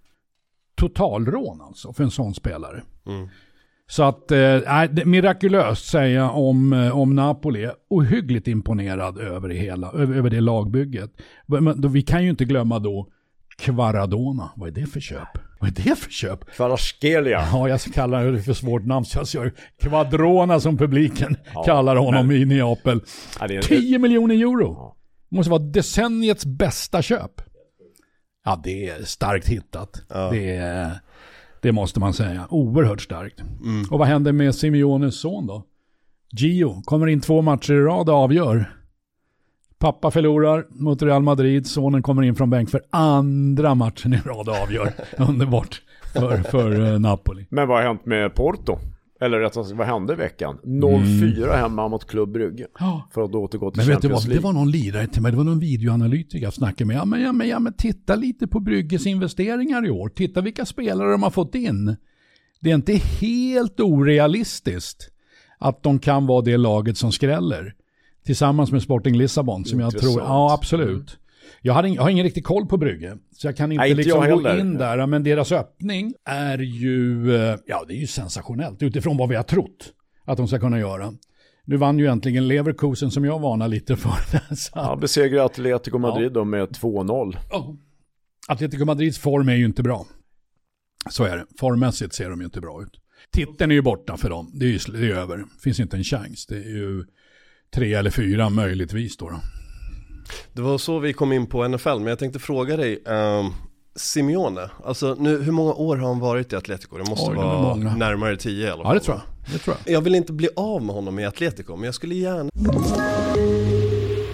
Totalrån alltså för en sån spelare. Mm. Så att, eh, det mirakulöst säga om, om Napoli. Ohyggligt imponerad över det hela, över, över det lagbygget. Men då, vi kan ju inte glömma då Kvaradona. Vad är det för köp? Vad är det för köp? Kvaratskhelia. Ja, jag kallar det för svårt namn så jag kör Kvadrona som publiken ja, kallar honom men... i Neapel. Ja, det är... tio miljoner euro. Ja. Det måste vara decenniets bästa köp. Ja, det är starkt hittat. Ja. Det, är, det måste man säga. Oerhört starkt. Mm. Och vad händer med Simeones son då? Gio kommer in två matcher i rad och avgör. Pappa förlorar mot Real Madrid. Sonen kommer in från bänk för andra matchen i rad och avgör. Underbart för, för Napoli. Men vad har hänt med Porto? Eller rätt sagt, vad hände i veckan? noll fyra mm. hemma mot Club Brugge. Ja. För att då återgå till men Champions vet du vad, League. det var någon lirare till mig. Det var någon videoanalytiker jag snackade med. Ja men, ja, men, ja, men titta lite på Brugges investeringar i år. Titta vilka spelare de har fått in. Det är inte helt orealistiskt att de kan vara det laget som skräller. Tillsammans med Sporting Lissabon som Intressant. jag tror, ja absolut. Mm. Jag har, ing, jag har ingen riktig koll på Brugge. Så jag kan inte Nej, liksom gå heller. in där. Men deras öppning är ju, ja det är ju sensationellt. Utifrån vad vi har trott att de ska kunna göra. Nu vann ju äntligen Leverkusen som jag varnar lite för. Ja, besegrar Atletico Madrid ja. då med två noll. Oh. Atletico Madrids form är ju inte bra. Så är det. Formmässigt ser de ju inte bra ut. Titeln är ju borta för dem. Det är ju det är över. Finns inte en chans. Det är ju tre eller fyra möjligtvis då, då. Det var så vi kom in på N F L, men jag tänkte fråga dig um, Simeone, alltså nu, hur många år har han varit i Atletico? Det måste Oj, vara närmare tio i alla fall. Ja, det tror jag. det tror jag. Jag vill inte bli av med honom i Atletico, men jag skulle gärna...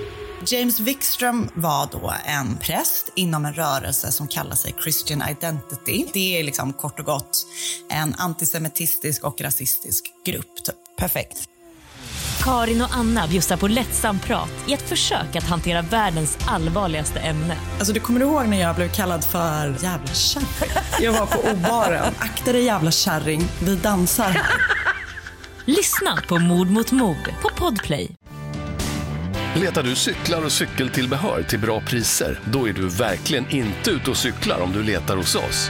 James Wikström var då en präst inom en rörelse som kallar sig Christian Identity. Det är liksom kort och gott en antisemitistisk och rasistisk grupp. Typ. Perfekt. Karin och Anna bjussar på lättsam prat i ett försök att hantera världens allvarligaste ämne. Alltså du kommer ihåg när jag blev kallad för jävla kärring? Jag var på O-baren. Akta dig jävla kärring, vi dansar här. Lyssna på Mord mot mord på Podplay. Letar du cyklar och cykeltillbehör till bra priser? Då är du verkligen inte ute och cyklar om du letar hos oss.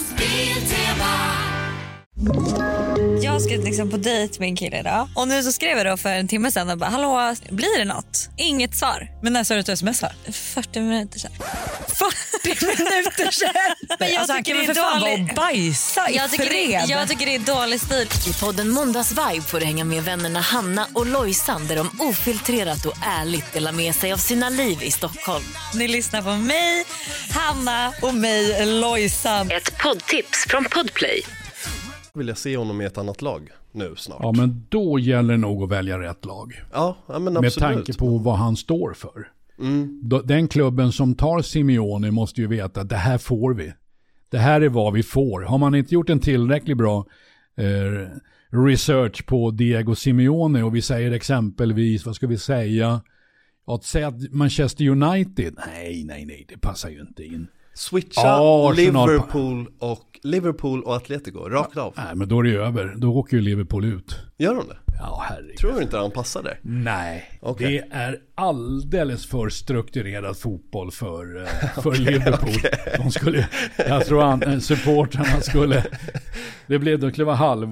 Jag ska liksom på dejt med en kille idag. Och nu så skrev jag då för en timme sedan och bara, hallå, blir det något? Inget svar. Men när sa du att du smsar? fyrtio minuter sedan. fyrtio minuter sedan? Men jag alltså, tycker han det är fan dålig... bara bajsa i jag tycker, det, jag tycker det är dålig stil. I podden Måndagsvibe får du hänga med vännerna Hanna och Lojsan där de ofiltrerat och ärligt delar med sig av sina liv i Stockholm. Ni lyssnar på mig, Hanna och mig, Lojsan. Ett poddtips från Podplay. Vill jag se honom i ett annat lag nu snart. Ja, men då gäller det nog att välja rätt lag. Ja, ja men absolut. Med tanke på vad han står för. Mm. Den klubben som tar Simeone måste ju veta att det här får vi. Det här är vad vi får. Har man inte gjort en tillräckligt bra eh, research på Diego Simeone och vi säger exempelvis, vad ska vi säga, att säga att Manchester United, nej, nej, nej, det passar ju inte in. Switcha Arsenal. Liverpool och Liverpool och Atletico rakt av. Nej, men då är det över. Då åker ju Liverpool ut. Gör de det? Ja, herregud. Tror du inte att han passar där? Nej, okay. Det är alldeles för strukturerad fotboll för, för okay, Liverpool. Okay. De skulle, jag tror han, supportrarna skulle, det blev då skulle vara halv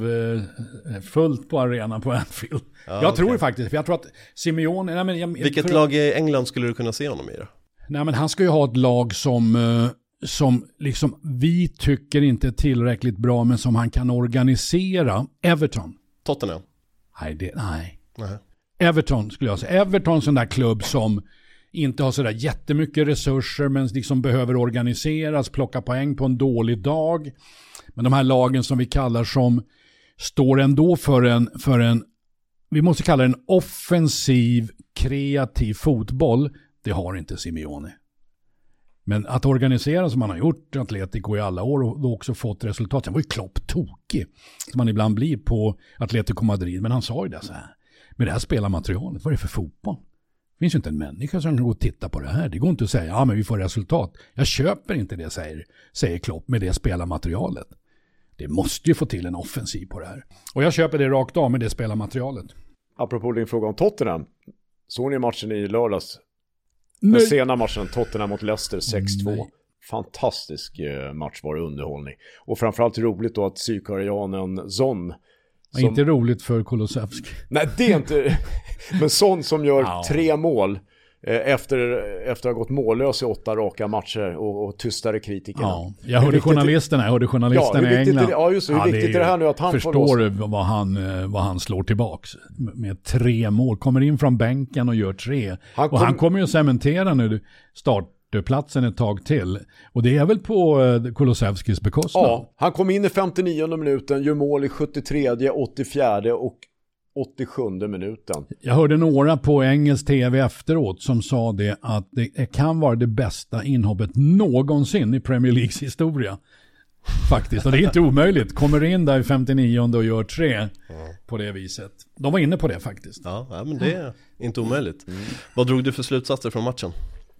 fullt på arenan på Anfield. Ja, jag okay. tror det faktiskt, för jag tror att Simeone... Nej, men jag, Vilket för, lag i England skulle du kunna se honom i då? Nej, men han ska ju ha ett lag som, som liksom vi tycker inte är tillräckligt bra, men som han kan organisera. Everton. Tottenham? Nej, det, nej. nej. Everton skulle jag säga. Everton är en sån där klubb som inte har sådär jättemycket resurser, men liksom behöver organiseras, plocka poäng på en dålig dag. Men de här lagen som vi kallar som står ändå för en, för en vi måste kalla det en offensiv, kreativ fotboll. Det har inte Simeone. Men att organisera som man har gjort Atletico i alla år och då också fått resultat. Sen var ju Klopp tokig som man ibland blir på Atletico Madrid. Men han sa ju det så här. Med det här spelarmaterialet, vad är det för fotboll? Det finns ju inte en människa som kan gå och titta på det här. Det går inte att säga, ja men vi får resultat. Jag köper inte det, säger, säger Klopp, med det spelarmaterialet. Det måste ju få till en offensiv på det här. Och jag köper det rakt av med det spelarmaterialet. Apropå din fråga om Tottenham. Såg ni matchen i lördags? Den Nej. sena matchen Tottenham mot Leicester sex två. Nej. Fantastisk match, var det, underhållning. Och framförallt roligt då att sydkoreanen Son. Som... Inte roligt för Kulusevski. Nej, det är inte. Men Son som gör ja. tre mål efter, efter att ha gått mållös i åtta raka matcher och, och tystare kritikerna. Ja, jag hörde journalisterna, jag hörde journalisterna ja, i England. Det, ja, just det. Hur ja, viktigt det är, är det här nu att han förstår får du vad han, vad han slår tillbaks med tre mål. Kommer in från bänken och gör tre. Han kom... Och han kommer ju att cementera nu startplatsen ett tag till. Och det är väl på Kulusevskis bekostnad. Ja, han kom in i femtionionde minuten, gör mål i sjuttiotredje, åttiofjärde och åttiosjunde minuten. Jag hörde några på engelsk tv efteråt som sa det att det kan vara det bästa inhoppet någonsin i Premier Leagues historia. Faktiskt, och det är inte omöjligt. Kommer in där i femtionionde och gör tre mm. på det viset. De var inne på det faktiskt. Ja, ja men det är inte omöjligt. Mm. Vad drog du för slutsatser från matchen?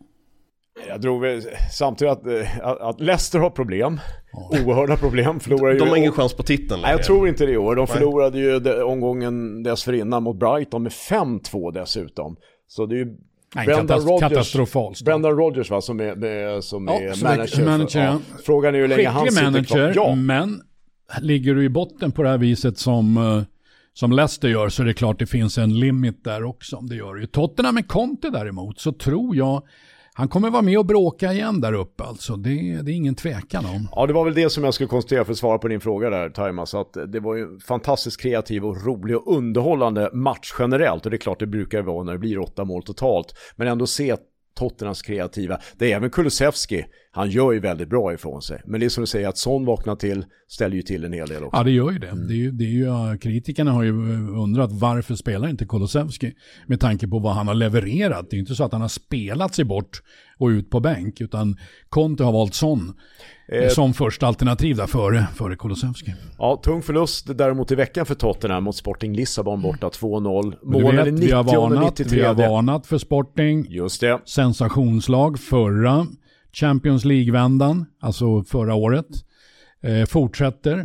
Jag drog samtidigt att, att, att Leicester har problem. Oh. Oerhörda problem. Förlorar ju de har ingen chans på titeln. Nej, jag tror inte det i år. De förlorade Nej. ju de, omgången dessförinnan mot Brighton med fem två dessutom. Så det är ju Nej, Brendan Rodgers, katastrofalt. Brendan Rodgers va, som är, med, som ja, är som manager. manager ja. Frågan är ju hur länge han sitter manager, kvar. Ja. Men ligger du i botten på det här viset som, som Leicester gör, så är det klart det finns en limit där också. Det gör ju Tottenham med Conte däremot, så tror jag han kommer vara med och bråka igen där uppe. Alltså. Det, det är ingen tvekan om. Ja, det var väl det som jag skulle konstatera för att svara på din fråga där, Taimas. Att det var ju en fantastiskt kreativ och rolig och underhållande match generellt. Och det är klart det brukar vara när det blir åtta mål totalt. Men ändå se Tottenhams kreativa. Det är även Kulusevski han gör ju väldigt bra ifrån sig. Men det är som du säger, att Son vaknar till ställer ju till en hel del också. Ja, det gör ju det. Mm. det, är ju, det är ju, kritikerna har ju undrat varför spelar inte Kulusevski med tanke på vad han har levererat. Det är inte så att han har spelat sig bort och ut på bänk, utan Conte har valt Son eh, som första alternativ där före, före Kulusevski. Ja, tung förlust däremot i veckan för Tottenham mot Sporting Lissabon borta två noll. Målen vet, vi, har varnat, vi har varnat för Sporting. Just det. Sensationslag förra Champions League-vändan, alltså förra året. Eh, fortsätter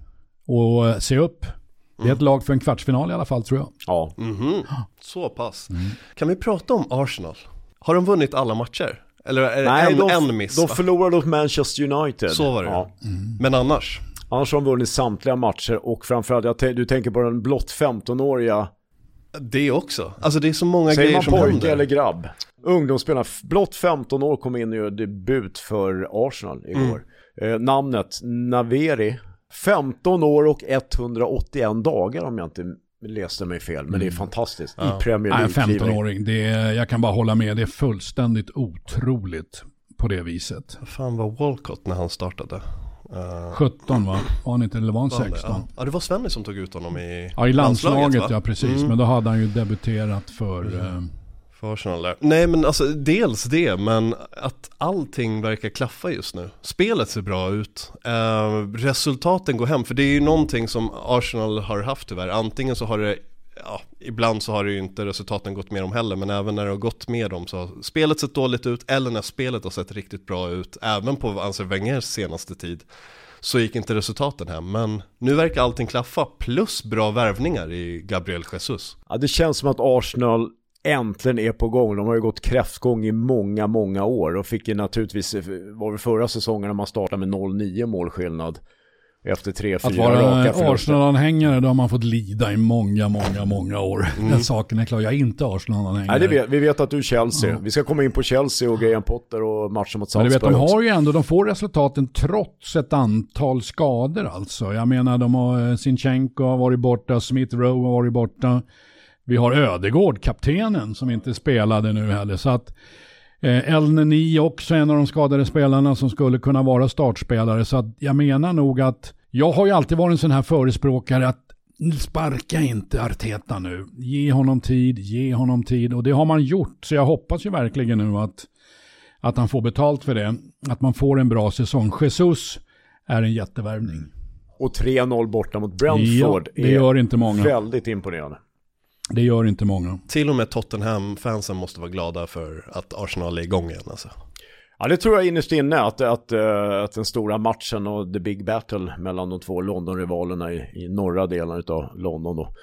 och se upp. Det är ett lag för en kvartsfinal i alla fall, tror jag. Ja. Mm-hmm. Så pass. Mm. Kan vi prata om Arsenal? Har de vunnit alla matcher? Eller är det Nej, en, de, en miss? De förlorade mot Manchester United. Så var det. Ja. Mm. Men annars? Annars har de vunnit samtliga matcher. Och framförallt, jag t- du tänker på den blott femton-åriga. Det också. Alltså det är så många Säger grejer som händer. Säger man pojke eller grabb? Ungdomsspelarna, blott femton år, kom in och gör debut för Arsenal igår. Mm. Eh, namnet Naveri. femton år och etthundraåttioen dagar om jag inte läste mig fel. Men mm. det är fantastiskt. Ja. I Premier League. Nej, femton-åring. Det är, jag kan bara hålla med. Det är fullständigt otroligt på det viset. Fan var Walcott när han startade? Uh, sjutton va? Var han inte, eller var han sexton? Ja. ja, det var Svenny som tog ut honom i Ja, i landslaget, landslaget ja precis. Mm. Men då hade han ju debuterat för... Mm. Uh, för Arsenal där. Nej men alltså dels det, men att allting verkar klaffa just nu. Spelet ser bra ut. Uh, resultaten går hem, för det är ju någonting som Arsenal har haft tyvärr. Antingen så har det, ja, ibland så har det ju inte resultaten gått med dem heller, men även när det har gått med dem så har spelet sett dåligt ut, eller när spelet har sett riktigt bra ut, även på Arsene Wengers senaste tid, så gick inte resultaten hem. Men nu verkar allting klaffa, plus bra värvningar i Gabriel Jesus. Ja, det känns som att Arsenal äntligen är på gång. De har ju gått kräftgång i många, många år och fick ju naturligtvis, var det förra säsongen när man startade med noll nio målskillnad efter tre, fyra raka förluster. Att vara Arsenal-anhängare, då har man fått lida i många, många, många år. Mm. Den saken är klar. Jag är inte Arsenal-anhängare. Nej, det vet, vi vet att du är Chelsea. Ja. Vi ska komma in på Chelsea och Graham Potter och matchen mot Salzburg. Men du vet, de har ju ändå, de får resultaten trots ett antal skador alltså. Jag menar, de har Zinchenko har varit borta, Smith Rowe har varit borta. Vi har Ödegård, kaptenen, som inte spelade nu heller. Så att eh, El Neni också en av de skadade spelarna som skulle kunna vara startspelare. Så att jag menar nog att jag har ju alltid varit en sån här förespråkare att sparka inte Arteta nu. Ge honom tid, ge honom tid. Och det har man gjort. Så jag hoppas ju verkligen nu att, att han får betalt för det. Att man får en bra säsong. Jesus är en jättevärvning. Och tre noll borta mot Brentford, ja, det gör inte många. Väldigt imponerande. Det gör inte många. Till och med Tottenham-fansen måste vara glada för att Arsenal är igång igen alltså. Ja, det tror jag innerst inne att, att, att den stora matchen och the big battle mellan de två London-rivalerna i, i norra delen av London då.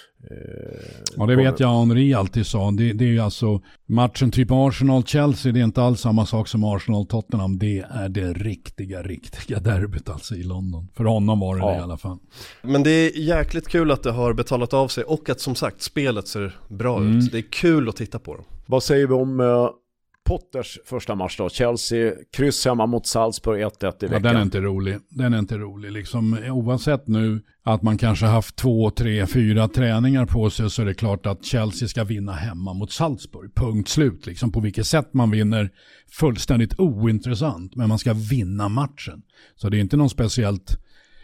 Eh, ja, det vet jag Henri alltid sa. Det, det är ju alltså matchen typ Arsenal-Chelsea, det är inte alls samma sak som Arsenal-Tottenham. Det är det riktiga, riktiga derbyt alltså i London. För honom var det ja. det i alla fall. Men det är jäkligt kul att det har betalat av sig och att som sagt spelet ser bra mm. ut. Det är kul att titta på dem. Vad säger vi om uh, Potters första match då? Chelsea kryss hemma mot Salzburg ett ett i veckan. Ja, den är inte rolig. Den är inte rolig. Liksom, oavsett nu att man kanske haft två, tre, fyra träningar på sig, så är det klart att Chelsea ska vinna hemma mot Salzburg. Punkt slut. Liksom, på vilket sätt man vinner fullständigt ointressant. Men man ska vinna matchen. Så det är inte någon speciellt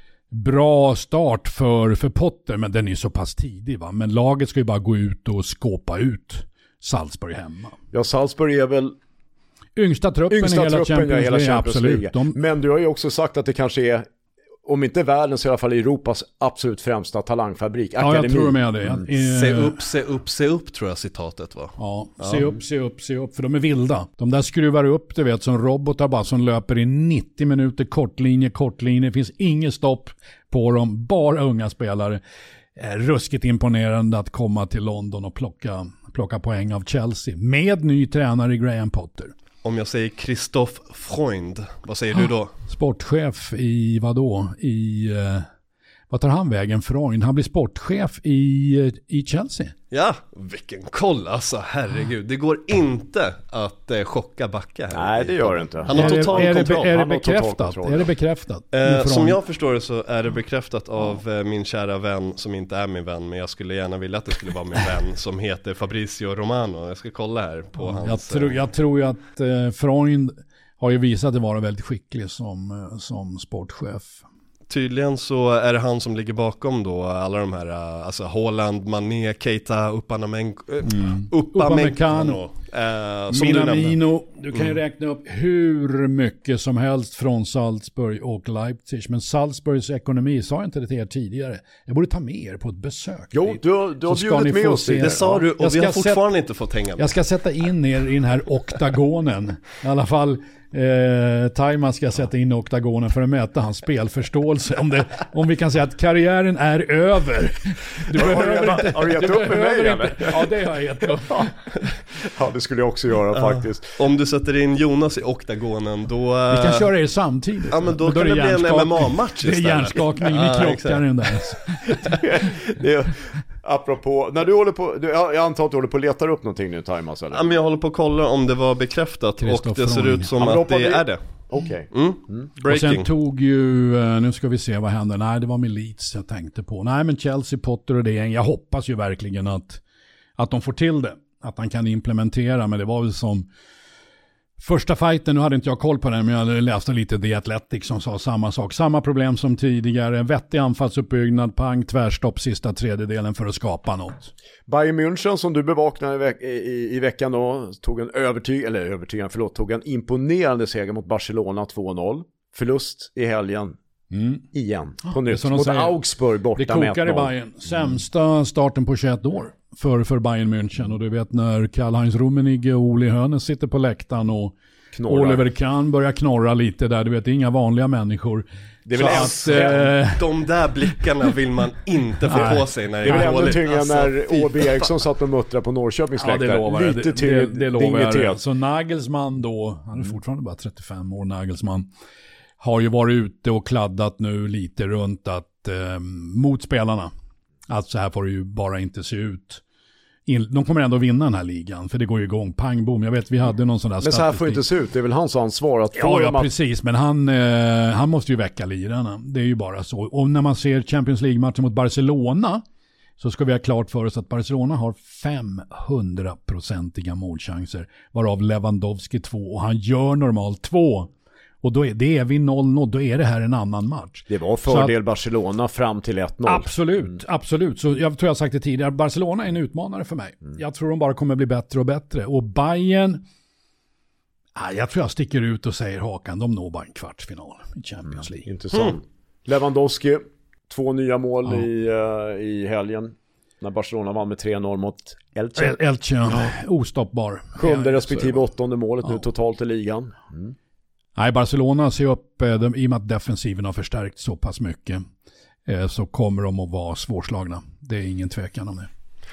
bra start för, för Potter, men den är så pass tidig va. Men laget ska ju bara gå ut och skåpa ut Salzburg hemma. Ja, Salzburg är väl yngsta truppen yngsta i hela truppen Champions, hela Champions absolut. League. De... Men du har ju också sagt att det kanske är, om inte världens, i alla fall Europas absolut främsta talangfabrik. Ja, Akademi. jag tror med det. Mm. Mm. Se upp, se upp, se upp tror jag citatet var. Ja, se ja. upp, se upp, se upp. För de är vilda. De där skruvar upp, du vet, som robotar bara som löper i nittio minuter kortlinje, kortlinje. Det finns inget stopp på dem. Bara unga spelare. Ruskigt imponerande att komma till London och plocka, plocka poäng av Chelsea. Med ny tränare Graham Potter. Om jag säger Christoph Freund, vad säger du då? Sportchef i vadå? I, eh, vad tar han vägen? Freund? Han blir sportchef i, i Chelsea. Ja, vilken koll alltså, herregud. Det går inte att eh, chocka Backa här. Nej, det gör det inte. Han har total är det, kontroll. Är det, är det Han bekräftat? Är det bekräftat? Eh, som jag förstår det så är det bekräftat av eh, min kära vän som inte är min vän, men jag skulle gärna vilja att det skulle vara min vän, som heter Fabrizio Romano. Jag ska kolla här på ja, hans... Jag tror, jag tror ju att eh, Freund har ju visat att vara väldigt skicklig som, som sportchef. Tydligen så är det han som ligger bakom då alla de här, alltså Haaland, Mané, Keita, Upamecano, mm. Upamecano, eh, Minamino. Du, du kan ju mm. räkna upp hur mycket som helst från Salzburg och Leipzig. Men Salzburgs ekonomi, sa jag inte det till er tidigare? Jag borde ta med er på ett besök. Jo, du, har, du har bjudit med oss. Det sa du och vi har fortfarande sätta, inte fått hänga med. Jag ska sätta in er i den här oktagonen. I alla fall Eh, Taima ska sätta in oktagonen för att mäta hans spelförståelse. Om, det, om vi kan säga att karriären är över. Du har, du, inte, har du gett upp med mig eller? Ja, det har jag gett upp. Ja, det skulle jag också göra ja. faktiskt. Om du sätter in Jonas i oktagonen då... Vi kan köra er samtidigt. Ja, men då, då kan det, det bli en M M A-match istället. Det är hjärnskakning, vi klockar den där. det är, apropå, när du håller på, du, jag antar att du håller på att leta upp någonting nu, Timas, eller? Ja, men jag håller på att kolla om det var bekräftat och det ser ut som att det vi... är det. Okej. Okay. Mm. Mm. Och sen tog ju, nu ska vi se vad händer. Nej, det var med Leeds jag tänkte på. Nej, men Chelsea, Potter och det. Jag hoppas ju verkligen att, att de får till det. Att han kan implementera, men det var väl som... Första fighten, nu hade inte jag koll på den, men jag läste lite The Athletic som sa samma sak. Samma problem som tidigare, vettig anfallsuppbyggnad, pang, tvärstopp sista tredjedelen för att skapa något. Bayern München som du bevaknade i, veck- i, i veckan då, tog en övertyg, eller övertygande, förlåt, tog en imponerande seger mot Barcelona två noll. Förlust i helgen. Mm. Igen, på nytt. Mot säger, Augsburg borta med det kokar i Bayern. Sämsta starten på tjugoett år för, för Bayern München. Och du vet när Karl-Heinz Rummenigge och Oli Hoeneß sitter på läktaren och knorrar. Oliver Kahn börjar knorra lite där. Du vet, det är inga vanliga människor. Det är väl att, äh, de där blickarna vill man inte få på sig när det, det är väl ännu tyngre alltså, när O B Eriksson satt och muttrade på Norrköpings ja, läktare. Lite tyngre det, det dignitet. Så Nagelsmann då, han är fortfarande bara trettiofem år, Nagelsmann, har ju varit ute och kladdat nu lite runt att eh, mot spelarna. Att så här får det ju bara inte se ut. In, de kommer ändå vinna den här ligan, för det går ju igång. Pang, boom. Jag vet, vi hade någon sån där men så här får det inte se ut. Det är väl hans ansvar att få ja, dem ja, att... precis. Men han, eh, han måste ju väcka lirarna. Det är ju bara så. Och när man ser Champions League-matchen mot Barcelona så ska vi ha klart för oss att Barcelona har femhundraprocentiga målchanser. Varav Lewandowski två. Och han gör normalt två. Och då är det är vi noll noll, då är det här en annan match. Det var fördel att, Barcelona fram till ett noll. Absolut, mm. absolut. Så jag tror jag har sagt det tidigare, Barcelona är en utmanare för mig. Mm. Jag tror de bara kommer bli bättre och bättre. Och Bayern, ah, jag tror jag sticker ut och säger Hakan, de når bara en kvartsfinal i Champions League. Mm. Intressant. Mm. Lewandowski, två nya mål ja. i, uh, i helgen. När Barcelona vann med tre noll mot Elche. Elche, ja. Ostoppbar. Sjunde respektive åttonde målet ja. nu totalt i ligan. Mm. Nej, Barcelona ser upp, de, i och med att defensiven har förstärkt så pass mycket eh, så kommer de att vara svårslagna. Det är ingen tvekan om det.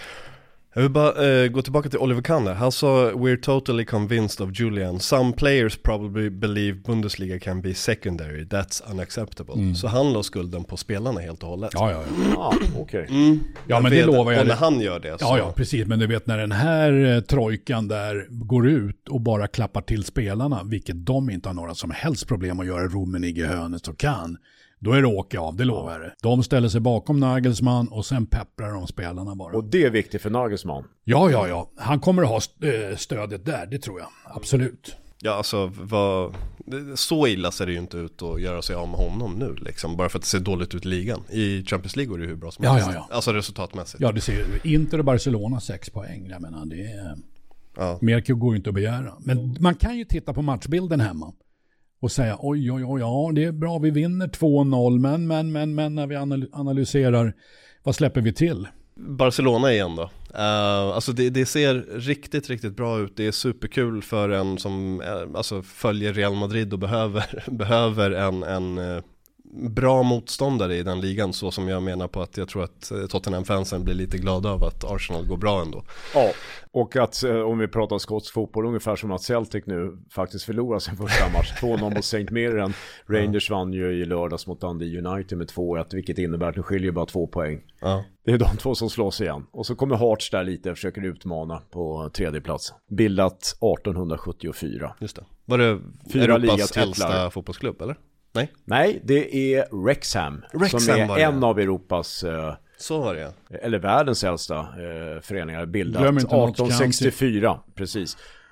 Jag vill bara uh, gå tillbaka till Oliver Kahn. Han sa, we're totally convinced of Julian. Some players probably believe Bundesliga can be secondary. That's unacceptable. Mm. Så han la skulden på spelarna helt och hållet. Ja, ja, ja. ah, okej. Okay. Mm. Ja, men det lovar jag. Och när han gör det så... Ja, ja, precis. Men du vet, när den här eh, trojkan där går ut och bara klappar till spelarna, vilket de inte har några som helst problem att göra, Rummenigge, Hoeneß och Kahn, då är det åka av, det lovar det. De ställer sig bakom Nagelsmann och sen pepprar de spelarna bara. Och det är viktigt för Nagelsmann. Ja, ja, ja. Han kommer att ha stödet där, det tror jag. Absolut. Ja, alltså, vad... så illa ser det ju inte ut att göra sig av med honom nu, liksom. Bara för att det ser dåligt ut i ligan. I Champions League går det hur bra som ja, helst. Ja, ja. Alltså resultatmässigt. Ja, det ser Inter och Barcelona sex poäng. Jag menar, det är... Ja. Mer går ju inte att begära. Men man kan ju titta på matchbilden hemma. Och säga, oj, oj, oj, ja, det är bra, vi vinner två noll, men, men, men, men när vi analyserar, vad släpper vi till? Barcelona igen då. Uh, alltså det, det ser riktigt, riktigt bra ut. Det är superkul för en som uh, alltså följer Real Madrid och behöver, behöver en, en uh, bra motståndare i den ligan, så som jag menar på att jag tror att Tottenham-fansen blir lite glada av att Arsenal går bra ändå. Ja, och att om vi pratar skotsk fotboll, ungefär som att Celtic nu faktiskt förlorar sin första match. två noll mot Saint Mirren. Rangers ja. vann ju i lördags mot Dundee United med två ett, vilket innebär att det skiljer bara två poäng. Ja. Det är de två som slås igen. Och så kommer Hearts där lite och försöker utmana på tredje plats. Bildat arton sjuttiofyra. Just det. Var det Fyra Europas äldsta fotbollsklubb, eller? Nej. Nej, det är Wrexham, Wrexham som är en av Europas eh, så var det. Eller världens äldsta eh, föreningar, bildat arton sextiofyra, precis.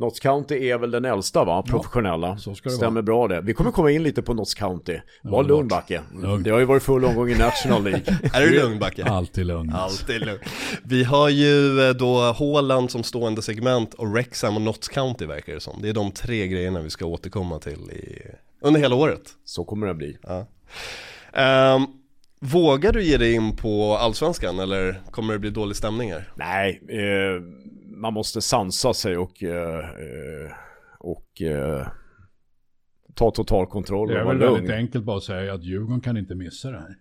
Notts County är väl den äldsta, va? Professionella. Ja, så ska det Stämmer vara. bra det. Vi kommer komma in lite på Notts County. Var Ja, lugn, Backe. Lugn. Det har ju varit full omgång i National League. Är du lugn, Backe? Alltid lugn. Alltid lugn. Vi har ju eh, då Haaland som stående segment och Wrexham och Notts County verkar det som. Det är de tre grejerna vi ska återkomma till i, under hela året. Så kommer det bli. Ja. Um, vågar du ge dig in på Allsvenskan eller kommer det bli dålig stämning här? Nej, eh, man måste sansa sig och, eh, och eh, ta total kontroll. Det är och väl vara väldigt lugn. enkelt bara att säga att Djurgården kan inte missa det här.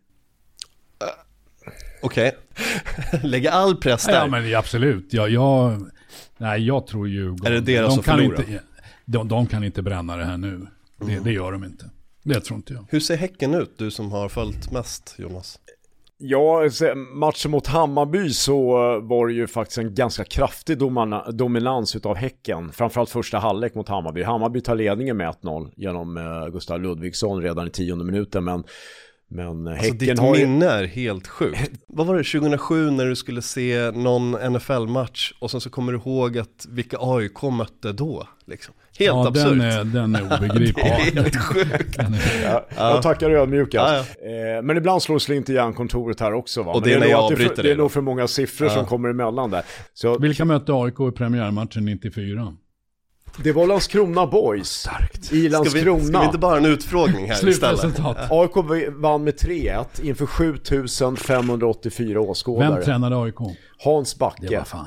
Okej, okay. Lägga all press där. Ja, men absolut. Ja, jag, nej, jag tror Djurgården. Är det deras de att kan förlora? inte, de, de kan inte bränna det här nu. Det, Mm. det gör de inte. Det tror inte jag. Hur ser Häcken ut, du som har följt mest, Jonas? Ja, matchen mot Hammarby så var det ju faktiskt en ganska kraftig domana, dominans utav Häcken. Framförallt första halvlek mot Hammarby. Hammarby tar ledningen med ett noll genom uh, Gustav Ludvigsson redan i tionde minuten. Men, men alltså, Häcken ditt har ju... minne är helt sjukt. Vad var det tjugohundrasju när du skulle se någon N F L-match och sen så kommer du ihåg att vilka A I K mötte då? Liksom. Helt ja, absurt. Den är, den är obegriplig. Det är helt sjukt. Ja, Ja. jag tackar ödmjukast. Ja, ja. Eh, men ibland slår slint i järnkontoret här också, va? Och Men det är när nog jag att det, avbryter för, det det är då. nog för många siffror Ja. som kommer emellan där. Så jag, Vilka mötte A I K i premiärmatchen nittiofyra? det var Landskrona Boys. Starkt. I Landskrona. Ska vi, ska vi inte bara ha en utfrågning här istället? Slutresultat. A I K vann med tre ett inför sju tusen femhundraåttiofyra åskådare. Vem tränade A I K? Hans Backe. Det var fan.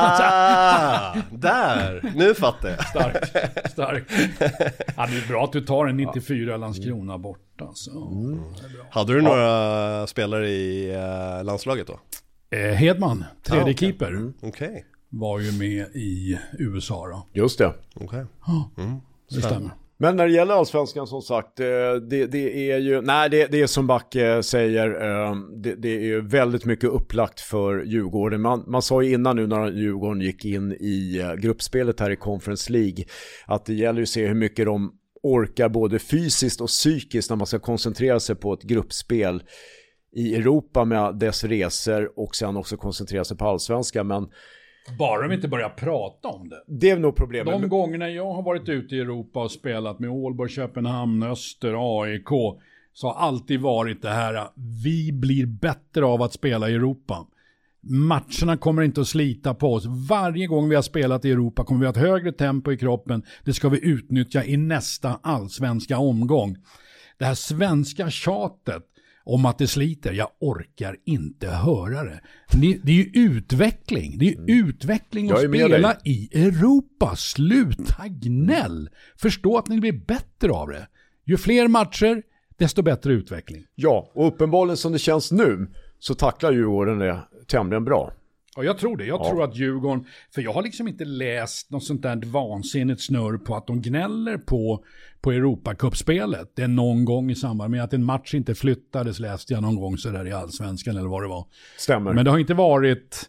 Ah, där! Nu fattar jag. Starkt. Starkt. Ja, det är bra att du tar en nittiofyra Landskrona borta. Så. Mm. Hade du några spelare i uh, landslaget då? Eh, Hedman, tredje Ah, okay. keeper, Mm. Okay. var ju med i U S A då. Just det. Okay. Mm. Det stämmer. Men när det gäller Allsvenskan som sagt, det, det är ju, nej det, det är som Backe säger, det, det är ju väldigt mycket upplagt för Djurgården. Man, man sa ju innan nu när Djurgården gick in i gruppspelet här i Conference League att det gäller ju att se hur mycket de orkar både fysiskt och psykiskt när man ska koncentrera sig på ett gruppspel i Europa med dess resor och sen också koncentrera sig på Allsvenskan. Men Bara de inte börjar prata om det. det är nog problemet. De gångerna jag har varit ute i Europa och spelat med Ålborg, Köpenhamn, Öster, A I K, så har alltid varit det här: vi blir bättre av att spela i Europa. Matcherna kommer inte att slita på oss. Varje gång vi har spelat i Europa kommer vi ha ett högre tempo i kroppen. Det ska vi utnyttja i nästa allsvenska omgång. Det här svenska tjatet om att det sliter, jag orkar inte höra det. Det, det är ju utveckling. Det är ju mm. utveckling att spela i Europa. Sluta gnäll. Förstå att ni blir bättre av det. Ju fler matcher, desto bättre utveckling. Ja, och uppenbarligen som det känns nu så tacklar Djurgården det tämligen bra. Ja, jag tror det. Jag ja. tror att Djurgården, för jag har liksom inte läst något sånt där vansinnigt snurr på att de gnäller på, på Europacup-spelet. Det är någon gång i samband med att en match inte flyttades, läste jag någon gång så där i Allsvenskan eller vad det var. Stämmer. Men det har inte varit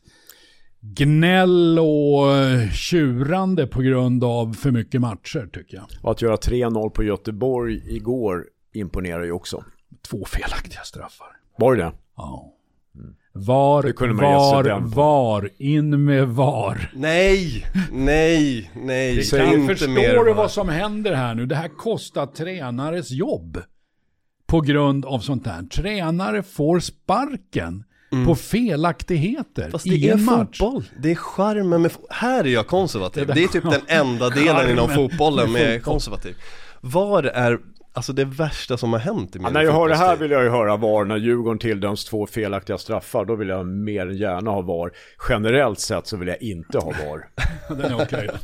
gnäll och tjurande på grund av för mycket matcher, tycker jag. Och att göra tre noll på Göteborg igår imponerar ju också. Två felaktiga straffar. Var det det? Ja. Var, var, var, in med var. Nej, nej, nej. Det kan, inte förstår du vad som händer här nu? Det här kostar tränares jobb. På grund av sånt här. Tränare får sparken mm. på felaktigheter. Fast i det är en match. Fotboll. Det är charmen med fo- Här är jag konservativ. Det är, det är typ den enda delen inom fotbollen med, med konservativ. Var är alltså det värsta som har hänt i min ja, när jag hör det här vill jag ju höra var när Djurgården tilldöms två felaktiga straffar. Då vill jag mer än gärna ha var. Generellt sett så vill jag inte ha var. Den är okej.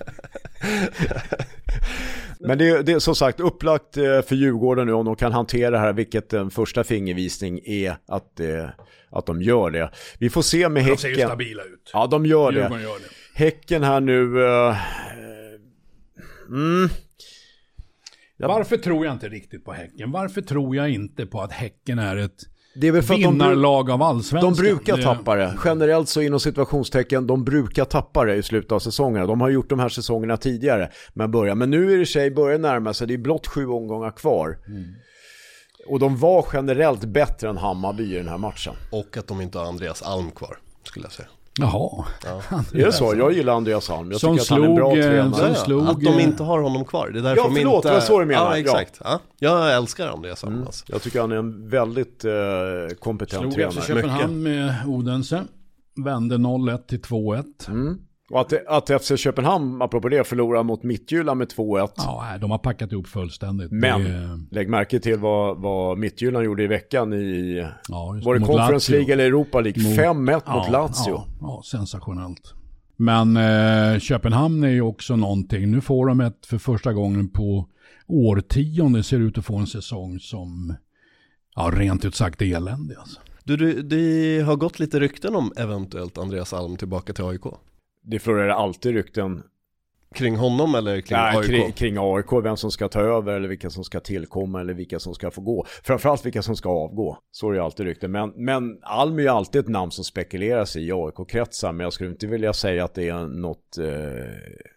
Men det är, det är som sagt upplagt för Djurgården nu om de kan hantera det här, vilket en första fingervisning är att, att de gör det. Vi får se med de Häcken. De ser stabila ut. Ja, de gör det. gör det. Häcken här nu... Uh, mm. Varför tror jag inte riktigt på Häcken? Varför tror jag inte på att Häcken är ett det är väl för vinnarlag de, av Allsvenskan? De brukar det... tappa det. Generellt så inom situationstecken, de brukar tappa det i slutet av säsongerna. De har gjort de här säsongerna tidigare. Men, börjar. men nu är det sig börjar närma sig. Det är blott sju omgångar kvar. Mm. Och de var generellt bättre än Hammarby i den här matchen. Och att de inte har Andreas Alm kvar, skulle jag säga. Jaha. Ja. Är det så? Jag gillar Andreas Alm. Jag som tycker att han är en bra slog, tränare. som slog, att de inte har honom kvar. Det är därför ja, förlåt, de inte... det var så du menar. Ja, exakt. Ja. Jag älskar Andreas Alm. Mm. Alltså. Jag tycker han är en väldigt eh, kompetent slog tränare. Slog efter Köpenhamn med Odense. Vände noll ett till två ett. Mm. Och att, att F C Köpenhamn, apropå det, förlorar mot Midtjylland med två ett. Ja, de har packat ihop fullständigt. Men, det... lägg märke till vad, vad Midtjylland gjorde i veckan i... Ja, var det Conference League eller Europa League? Mot... fem ett ja, mot Lazio. Ja, ja, sensationellt. Men eh, Köpenhamn är ju också någonting. Nu får de ett för första gången på årtionde ser ut att få en säsong som ja, rent ut sagt är eländig. Alltså. Du, du, det har gått lite rykten om eventuellt Andreas Alm tillbaka till A I K. Det florerar alltid rykten. Kring honom eller kring Nej, A I K? Kring, kring A I K, vem som ska ta över eller vilka som ska tillkomma eller vilka som ska få gå. Framförallt vilka som ska avgå. Så är det alltid rykten. Men, men Alm är ju alltid ett namn som spekuleras i A I K-kretsar. Men jag skulle inte vilja säga att det är något eh,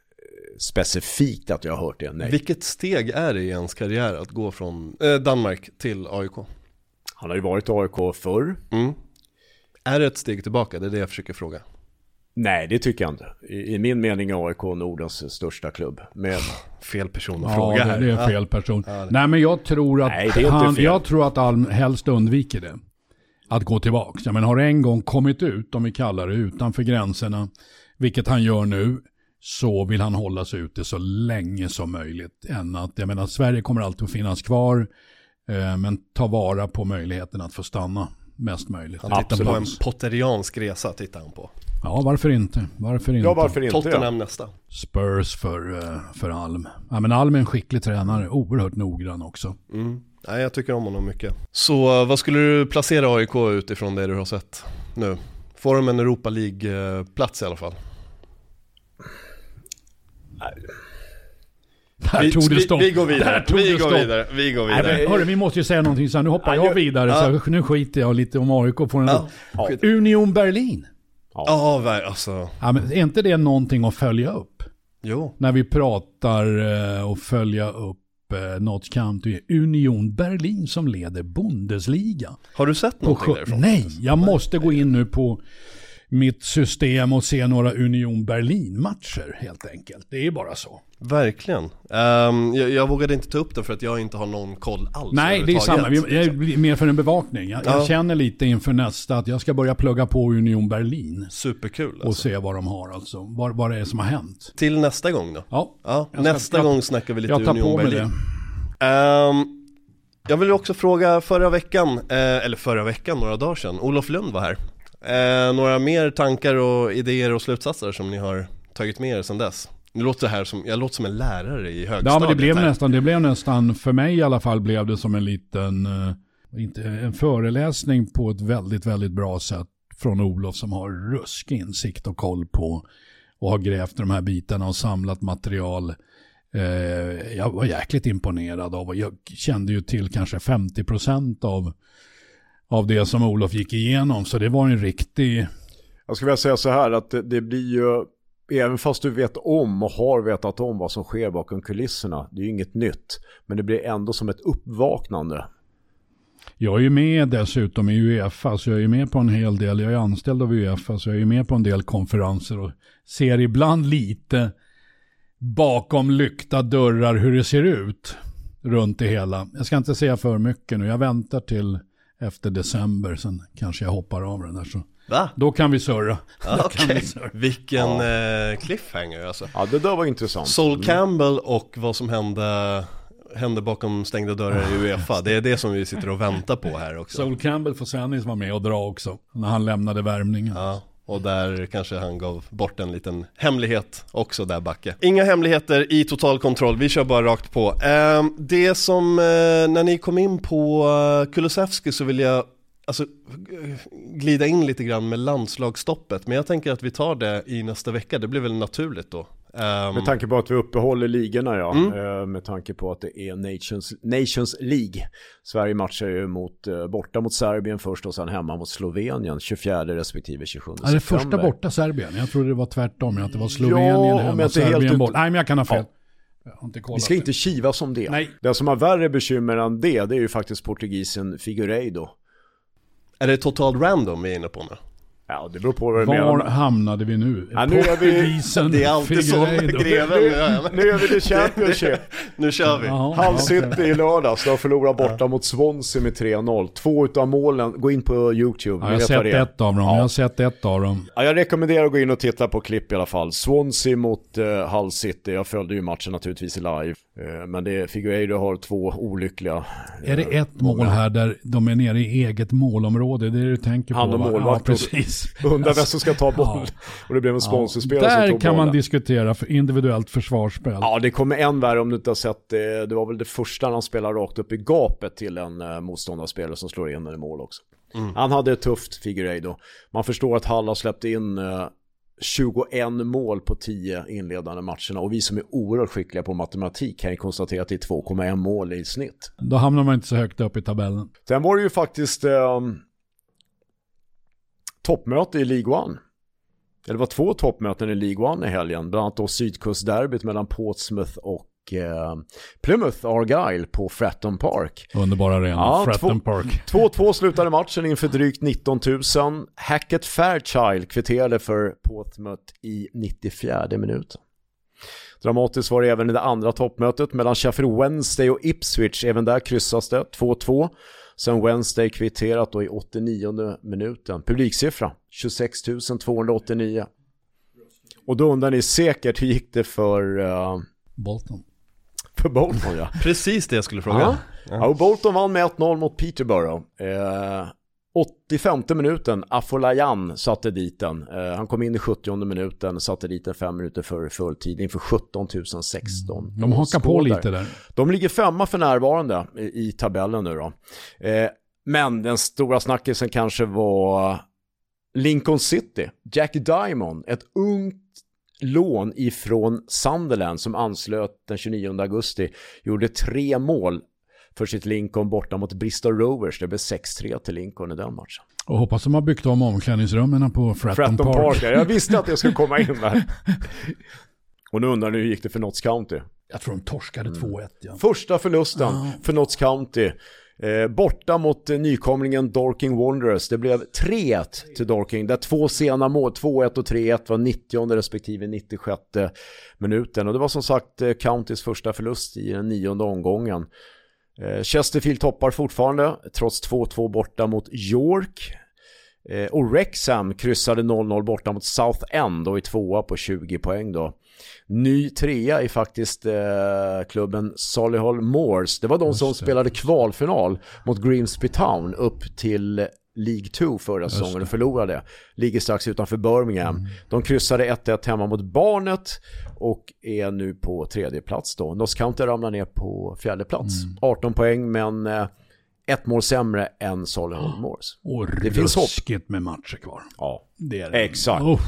specifikt att jag har hört det. Nej. Vilket steg är det i ens karriär att gå från eh, Danmark till A I K? Han har ju varit A I K förr. Mm. Är det ett steg tillbaka? Det är det jag försöker fråga. Nej, det tycker jag inte. I, i min mening är A I K Nordens största klubb. Men... fel person att ja, fråga här. Det är fel person. Ja, det... Nej, men jag tror att Nej, han, jag tror att Alm helst undviker det. Att gå tillbaka. Ja, men har en gång kommit ut, om vi kallar det, utanför gränserna, vilket han gör nu, så vill han hålla sig ute så länge som möjligt. Än att, jag menar, Sverige kommer alltid att finnas kvar, eh, men ta vara på möjligheten att få stanna mest möjligt. Han tittar på en potteriansk resa, tittar han på. Ja, varför inte? Varför inte? Ja, varför inte? Tottenham nästa. Spurs för, för Alm. Ja, men Alm är en skicklig tränare. Oerhört noggrann också. Mm. Ja, jag tycker om honom mycket. Så vad skulle du placera A I K utifrån det du har sett nu? Får de en Europa League-plats i alla fall? Nej. Där vi, tog det stopp. Vi, vi går vidare. Vi vi, går går vidare. vi går vidare. Nej, hörru, vi måste ju säga någonting så här. Nu hoppar jag vidare. Ja. Så nu skiter jag lite om A I K. Får en ja. Ja. Union Berlin. Ja, ja alltså. Ja, men är inte det någonting att följa upp? Jo. När vi pratar och följa upp Notts County, Union Berlin som leder Bundesliga. Har du sett någonting därifrån? Nej, jag måste gå in nu på mitt system och se några Union Berlin-matcher helt enkelt. Det är bara så. Verkligen. Um, jag, jag vågade inte ta upp det för att jag inte har någon koll alls. Nej, det är samma. Jag är mer för en bevakning. Jag, ja. jag känner lite inför nästa att jag ska börja plugga på Union Berlin. Superkul. Alltså. Och se vad de har alltså. Vad, vad det är som har hänt. Till nästa gång då? Ja. ja ska, nästa jag, gång snackar vi lite jag tar Union på mig Berlin. Det. Um, jag vill också fråga förra veckan, eh, eller förra veckan, några dagar sedan. Olof Lund var här. Eh, några mer tankar och idéer och slutsatser som ni har tagit med er sedan dess? Nu låter det här som, jag låter som en lärare i högstadiet. Ja, men det blev här. nästan, det blev nästan, för mig i alla fall blev det som en liten, uh, inte, en föreläsning på ett väldigt, väldigt bra sätt från Olof som har rusk insikt och koll på och har grävt de här bitarna och samlat material. Uh, jag var jäkligt imponerad av och jag kände ju till kanske femtio procent av av det som Olof gick igenom, så det var en riktig... Jag skulle vilja säga så här att det, det blir ju, även fast du vet om och har vetat om vad som sker bakom kulisserna, det är ju inget nytt, men det blir ändå som ett uppvaknande. Jag är ju med dessutom i UEFA, så jag är ju med på en hel del, jag är anställd av UEFA, så jag är ju med på en del konferenser och ser ibland lite bakom lyckta dörrar hur det ser ut runt det hela. Jag ska inte säga för mycket nu, jag väntar till efter december, sen kanske jag hoppar av den där, så Va? Då kan vi surra. Ah, okay. vi surra. Vilken ja. eh, cliffhanger alltså. Ja, det där var intressant. Sol Campbell och vad som hände, hände bakom stängda dörrar i UEFA. Det är det som vi sitter och väntar på här också. Sol Campbell får Sennis vara med och dra också, när han lämnade värmningen. Ja. Och där kanske han gav bort en liten hemlighet också där, Backe. Inga hemligheter i total kontroll, vi kör bara rakt på. Eh, det som, eh, när ni kom in på uh, Kulusevski, så vill jag alltså, glida in lite grann med landslagsstoppet. Men jag tänker att vi tar det i nästa vecka, det blir väl naturligt då. Um, med tanke på att vi uppehåller ligorna, ja. Mm. Uh, med tanke på att det är Nations, Nations League. Sverige matchar ju mot, uh, borta mot Serbien först och sen hemma mot Slovenien tjugofjärde respektive tjugosjunde september. september. Ja, det första borta Serbien. Jag trodde det var tvärtom, att det var Slovenien ja, hemma, Serbien bort. Nej, men jag kan ha fel. Ja. Vi ska inte kivas om det. Nej. Den som har värre bekymmer än det, det är ju faktiskt portugisen Figueiredo. Är det total random vi är inne på nu? Ja, det beror på vad du Var menar. hamnade vi nu? Ja, nu är vi... Det är alltid så med greven. Nu, nu är vi det Championship. Nu kör vi. Hull City i lördags. De förlorar borta ja. mot Swansea med tre noll. Två utav målen, gå in på YouTube. Ja, jag har sett ett av dem. Ja. Jag har sett ett av dem. Ja, jag rekommenderar att gå in och titta på klipp i alla fall. Swansea mot uh, Hull City. Jag följde ju matchen naturligtvis live. Uh, men det Figueiredo har två olyckliga... Uh, är det ett mål här där de är nere i eget målområde? Det är det du tänker på? Han och målvakt. Ja, precis. Undrar vem som ska ta boll. Ja. Och det blev en sponsorspelare ja. som Där tog kan bollen. Man diskutera för individuellt försvarsspel. Ja, det kommer än värre om du inte har sett det. Det var väl det första han spelade rakt upp i gapet till en uh, motståndarspelare som slår in i mål också. Mm. Han hade ett tufft Figueiredo. Man förstår att Hall har släppt in uh, tjugoett mål på tio inledande matcherna. Och vi som är oerhört skickliga på matematik kan ju konstatera att det är två komma ett mål i snitt. Då hamnar man inte så högt upp i tabellen. Sen var det ju faktiskt um, toppmöte i League One. Det var två toppmöten i League One i helgen. Bland annat då sydkustderbyt mellan Portsmouth och eh, Plymouth Argyle på Fratton Park. Underbara arena, ja, Fratton två, Park. två två slutade matchen inför drygt nitton tusen. Hackett Fairchild kvitterade för Portsmouth i nittiofjärde minuten. Dramatiskt var det även i det andra toppmötet mellan Sheffield Wednesday och Ipswich. Även där kryssas det två två. Sen Wednesday kvitterat då i åttionionde minuten. Publiksiffra tjugosex tusen tvåhundraåttionio. Och då undrar ni säkert hur gick det för uh, Bolton. För Bolton, ja. Precis det jag skulle fråga. Ja, ja och Bolton vann med ett noll mot Peterborough. Eh, åttiofemte minuten, Afolayan satte dit den. Eh, han kom in i sjuttionde minuten, satte dit den fem minuter för fulltid inför sjutton tusen sexton. Mm. De hakar på lite där. De ligger femma för närvarande i, i tabellen nu då. Eh, men den stora snackisen kanske var Lincoln City. Jack Diamond, ett ungt lån ifrån Sunderland som anslöt den tjugonionde augusti, gjorde tre mål för sitt Lincoln borta mot Bristol Rovers. Det blev sex tre till Lincoln i den matchen. Och hoppas de har byggt om omklädningsrummen på Fratton, Fratton Park. Park. Jag visste att jag skulle komma in där. Och nu undrar ni hur gick det för Notts County? Jag tror de torskade mm. två ett. Ja. Första förlusten ah. för Notts County. Eh, borta mot eh, nykomlingen Dorking Wanderers. Det blev tre ett till Dorking. Där två sena mål, två ett och tre ett var nittionde respektive nittiosjätte minuten. Och det var som sagt eh, Countys första förlust i den nionde omgången. Eh, Chesterfield toppar fortfarande trots två två borta mot York. Eh, och Wrexham kryssade noll noll borta mot Southend och i tvåa på tjugo poäng då. Ny trea är faktiskt eh, klubben Solihull Moors. Det var de som spelade kvalfinal mot Grimsby Town upp till League två förra säsongen och förlorade. Ligger strax utanför Birmingham. Mm. De kryssade ett ett hemma mot Barnet och är nu på tredje plats då. Notts County ramlar ner på fjärde plats. Mm. arton poäng men eh, ett mål sämre än Solihull Moors. Och det finns ruskigt med matcher kvar. Ja, det är det. Exakt. Oh.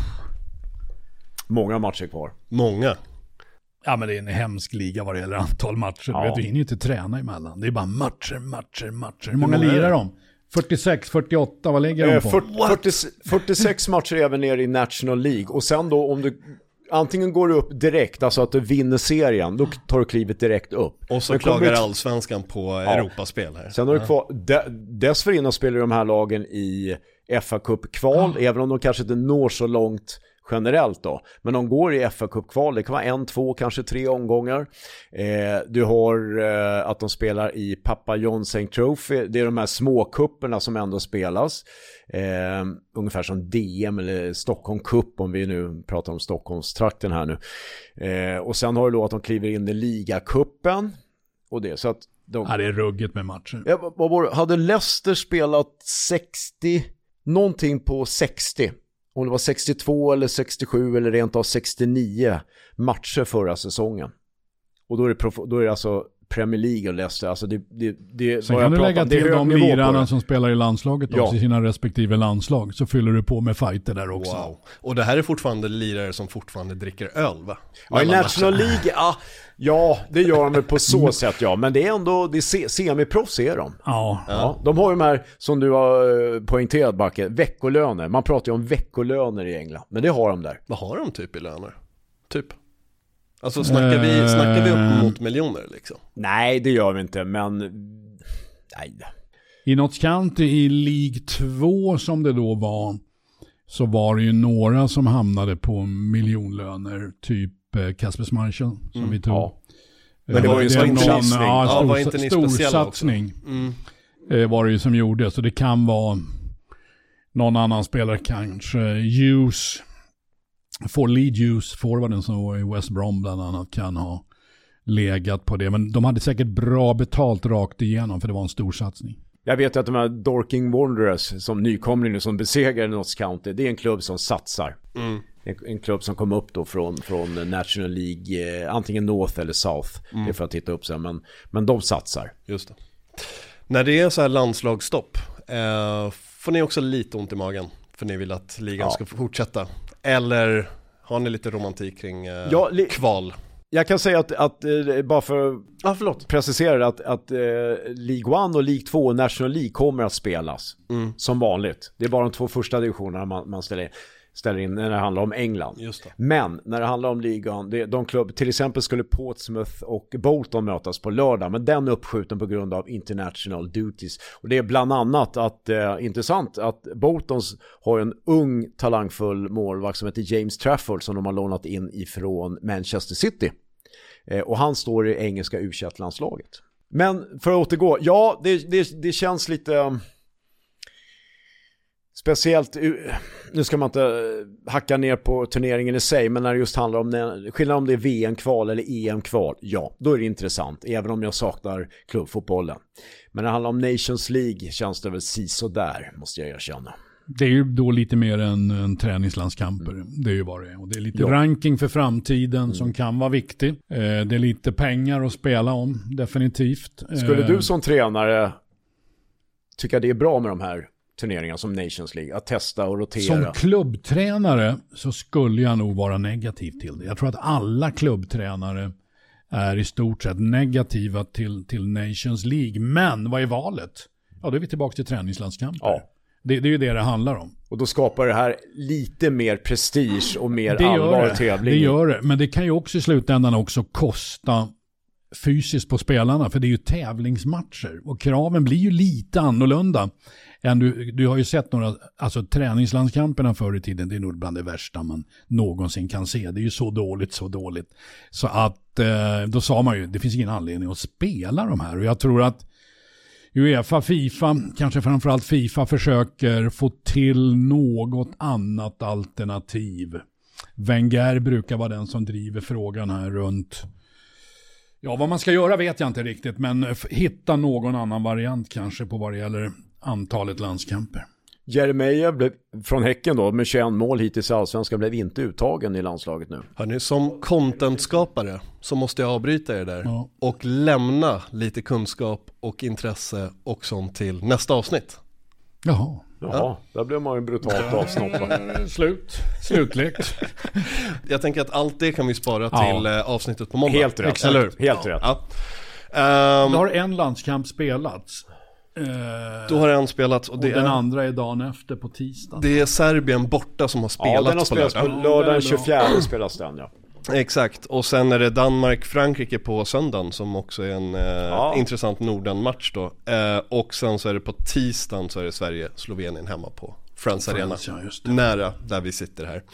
Många matcher kvar. Många. Ja, men det är en hemsk liga vad det gäller antal matcher. Ja. Du vet, du hinner ju inte träna emellan. Det är bara matcher, matcher, matcher. Hur många lirar de? fyrtiosex, fyrtioåtta, vad lägger de på? fyrtio, fyrtio, fyrtiosex matcher även ner i National League. Och sen då om du antingen går du upp direkt, alltså att du vinner serien, då tar du klivet direkt upp. Och så klagar ut... allsvenskan på ja. Europaspel här. Sen har du kvar, de, dessförinnan spelar de här lagen i F A Cup-kval, mm. även om de kanske inte når så långt generellt då. Men de går i F A Cup-kval, det kan vara en, två, kanske tre omgångar. Eh, du har eh, att de spelar i Papa John's Trophy. Det är de här små kupperna som ändå spelas. Eh, ungefär som D M eller Stockholm Cup om vi nu pratar om Stockholmstrakten här nu. Eh, och sen har du då att de kliver in i ligacupen och det. Så att de... Ja, det är ruggigt med matcher. Ja, vad var det? Hade Leicester spelat sextio, någonting på sextio? Om det var sextiotvå eller sextiosju eller rent av sextionio matcher förra säsongen. Och då är det, prof- då är det alltså Premier League och Leicester. Alltså det, det, det, Sen kan du lägga till de lirarna som spelar i landslaget ja. också i sina respektive landslag. Så fyller du på med fighter där också. Wow. Och det här är fortfarande lirare som fortfarande dricker öl, va? Ja, i National League, ja, ja, det gör de på så sätt, ja. Men det är ändå, det är semiproffs är de. Ja. ja. De har ju de här, som du har poängterat, Backe, veckolöner. Man pratar ju om veckolöner i England. Men det har de där. Vad har de typ i löner? Typ? Alltså snackar vi, snackar vi upp mot miljoner liksom? Nej, det gör vi inte, men nej. I Notts County i League två som det då var, så var det ju några som hamnade på miljonlöner, typ Kasper Schmeichel som Mm. vi tog. Ja. Men det var ju en stor satsning. Ja, Ja, stor, var inte ni stor speciella satsning Mm. eh, var det ju som gjorde. Så det kan vara någon annan spelare kanske. Hughes, for lead Hughes, forwarden som var i West Brom bland annat, kan ha legat på det. Men de hade säkert bra betalt rakt igenom för det var en stor satsning. Jag vet att de här Dorking Wanderers som nykomling nu som besegrar Notts County, det är en klubb som satsar. Mm. En, en klubb som kom upp då från, från National League, eh, antingen North eller South. Mm. Det är för att titta upp sen, men, men de satsar. Just det. När det är så här landslagsstopp, eh, får ni också lite ont i magen för ni vill att ligan Ja. ska fortsätta? Eller har ni lite romantik kring eh, Ja, li- kval? Jag kan säga att, att eh, bara för att ah, förlåt. precisera att, att eh, League One och League Two och National League kommer att spelas Mm. som vanligt. Det är bara de två första divisionerna man, man ställer in. ställer in när det handlar om England. Just det. Men när det handlar om ligan, det, de klubb, till exempel skulle Portsmouth och Bolton mötas på lördag, men den är uppskjuten på grund av international duties. Och det är bland annat att, eh, intressant att Boltons har en ung talangfull målvakt som heter James Trafford som de har lånat in ifrån Manchester City. Eh, och han står i engelska U tjugoett-landslaget. Men för att återgå, ja, det, det, det känns lite... Speciellt, nu ska man inte hacka ner på turneringen i sig, men när det just handlar om skillnad om det är V M-kval eller E M-kval, ja, då är det intressant, även om jag saknar klubbfotbollen. Men när det handlar om Nations League känns det väl si där, måste jag erkänna. Det är ju då lite mer än en träningslandskamper. Mm. Det är ju vad det är. Och det är lite ja. ranking för framtiden mm. som kan vara viktig. Eh, det är lite pengar att spela om, definitivt. Skulle eh, du som tränare tycka det är bra med de här turneringar som Nations League, att testa och rotera? Som klubbtränare så skulle jag nog vara negativ till det. Jag tror att alla klubbtränare är i stort sett negativa till, till Nations League. Men vad är valet? Ja, då är vi tillbaka till träningslandskamper. Ja. Det, det är ju det det handlar om. Och då skapar det här lite mer prestige och mer det allvar och tävling. Det gör det, men det kan ju också i slutändan också kosta fysiskt på spelarna, för det är ju tävlingsmatcher och kraven blir ju lite annorlunda. Än du, du har ju sett några, alltså träningslandskamperna förr i tiden, det är nog bland det värsta man någonsin kan se. Det är ju så dåligt, så dåligt. Så att eh, då sa man ju, det finns ingen anledning att spela de här. Och jag tror att UEFA, FIFA, kanske framförallt FIFA försöker få till något annat alternativ. Wenger brukar vara den som driver frågan här runt. Ja, vad man ska göra vet jag inte riktigt, men hitta någon annan variant kanske på vad det gäller antalet landskamper. Jeremejeff blev från Häcken då med tjugoett mål hittills i Allsvenskan, blev inte uttagen i landslaget nu. Hörrni, som contentskapare så måste jag avbryta er där ja. och lämna lite kunskap och intresse och sånt till nästa avsnitt. Jaha. Jaha, ja. Där blev man ju brutalt avsnoppad. Slut. Slutlekt. Jag tänker att allt det kan vi spara ja. till eh, avsnittet på måndag. Helt rätt. Eller? Helt rätt. Ja. Um, Då har en landskamp spelats. Uh, då har en spelats och, och det den är, andra är dagen efter på tisdag. Det är Serbien borta som har spelats, ja, den har spelats på lördag, på lördag den tjugofjärde spelas den, ja. Exakt, och sen är det Danmark-Frankrike på söndagen som också är en eh, ja. intressant Norden-match då. Eh, och sen så är det på tisdagen så är det Sverige-Slovenien hemma på Friends Arena. Ja, nära där vi sitter här.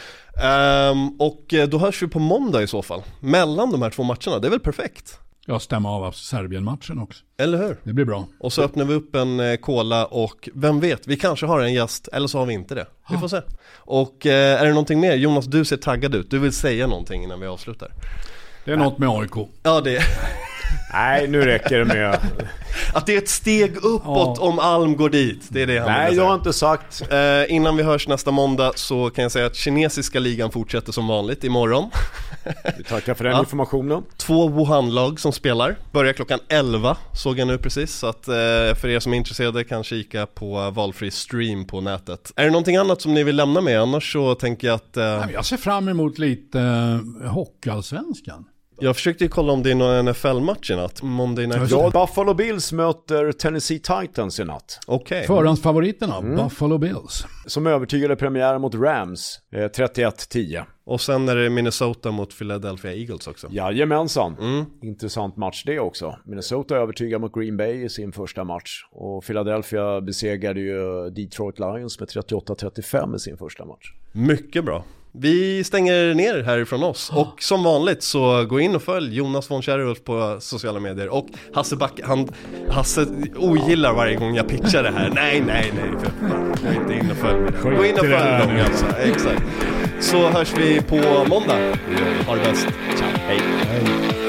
Um, och då hörs vi på måndag i så fall. Mellan de här två matcherna, det är väl perfekt? Jag stämmer av av Serbien-matchen också. Eller hur? Det blir bra. Och så öppnar vi upp en eh, cola och vem vet, vi kanske har en gäst eller så har vi inte det. Vi får se. Och eh, är det någonting mer? Jonas, du ser taggad ut. Du vill säga någonting innan vi avslutar. Det är något med A I K. Ja, det är... Nej, nu räcker det med att det är ett steg uppåt ja. om Alm går dit. Det är det han Nej, jag har inte sagt. Eh, innan vi hörs nästa måndag så kan jag säga att kinesiska ligan fortsätter som vanligt imorgon. Vi tackar för den ja. informationen. Två Wuhan-lag som spelar. Börjar klockan elva såg jag nu precis. Så att eh, för er som är intresserade kan kika på valfri stream på nätet. Är det någonting annat som ni vill lämna med? Annars så tänker jag att... Eh... Jag ser fram emot lite uh, hockeyallsvenskan. Jag försökte ju kolla om det är någon N F L-match i natt. Monday Night. Ja, Buffalo Bills möter Tennessee Titans i natt. Okej. Okay. Förhandsfavoriterna, mm. Buffalo Bills. Som övertygade premiär mot Rams, eh, trettioett tio. Och sen är det Minnesota mot Philadelphia Eagles också. Jajamensan. Mm. Intressant match det också. Minnesota övertygade mot Green Bay i sin första match. Och Philadelphia besegrade ju Detroit Lions med trettioåtta trettiofem i sin första match. Mycket bra. Vi stänger ner härifrån oss. Och som vanligt så gå in och följ Jonas von Kärrhult på sociala medier. Och Hasse Back, han, Hasse ogillar varje gång jag pitchar det här. Nej, nej, nej. För fan, jag är inte in och följ med det. Gå in och följ dem alltså. Exakt. Så hörs vi på måndag. Ha det bäst. Ciao. Hej. Hej.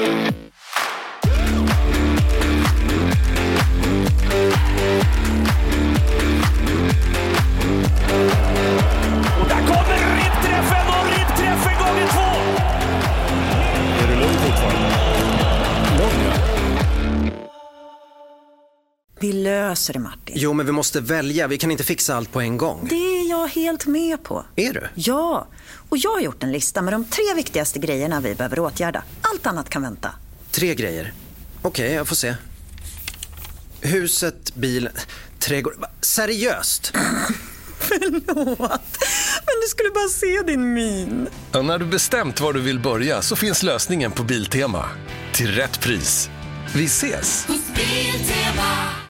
Vi löser det, Martin. Jo, men vi måste välja. Vi kan inte fixa allt på en gång. Det är jag helt med på. Är du? Ja, och jag har gjort en lista med de tre viktigaste grejerna vi behöver åtgärda. Allt annat kan vänta. Tre grejer? Okej, okay, jag får se. Huset, bilen, trädgård... Seriöst? Förlåt, men du skulle bara se din min. Ja, när du bestämt var du vill börja så finns lösningen på Biltema. Till rätt pris. Vi ses!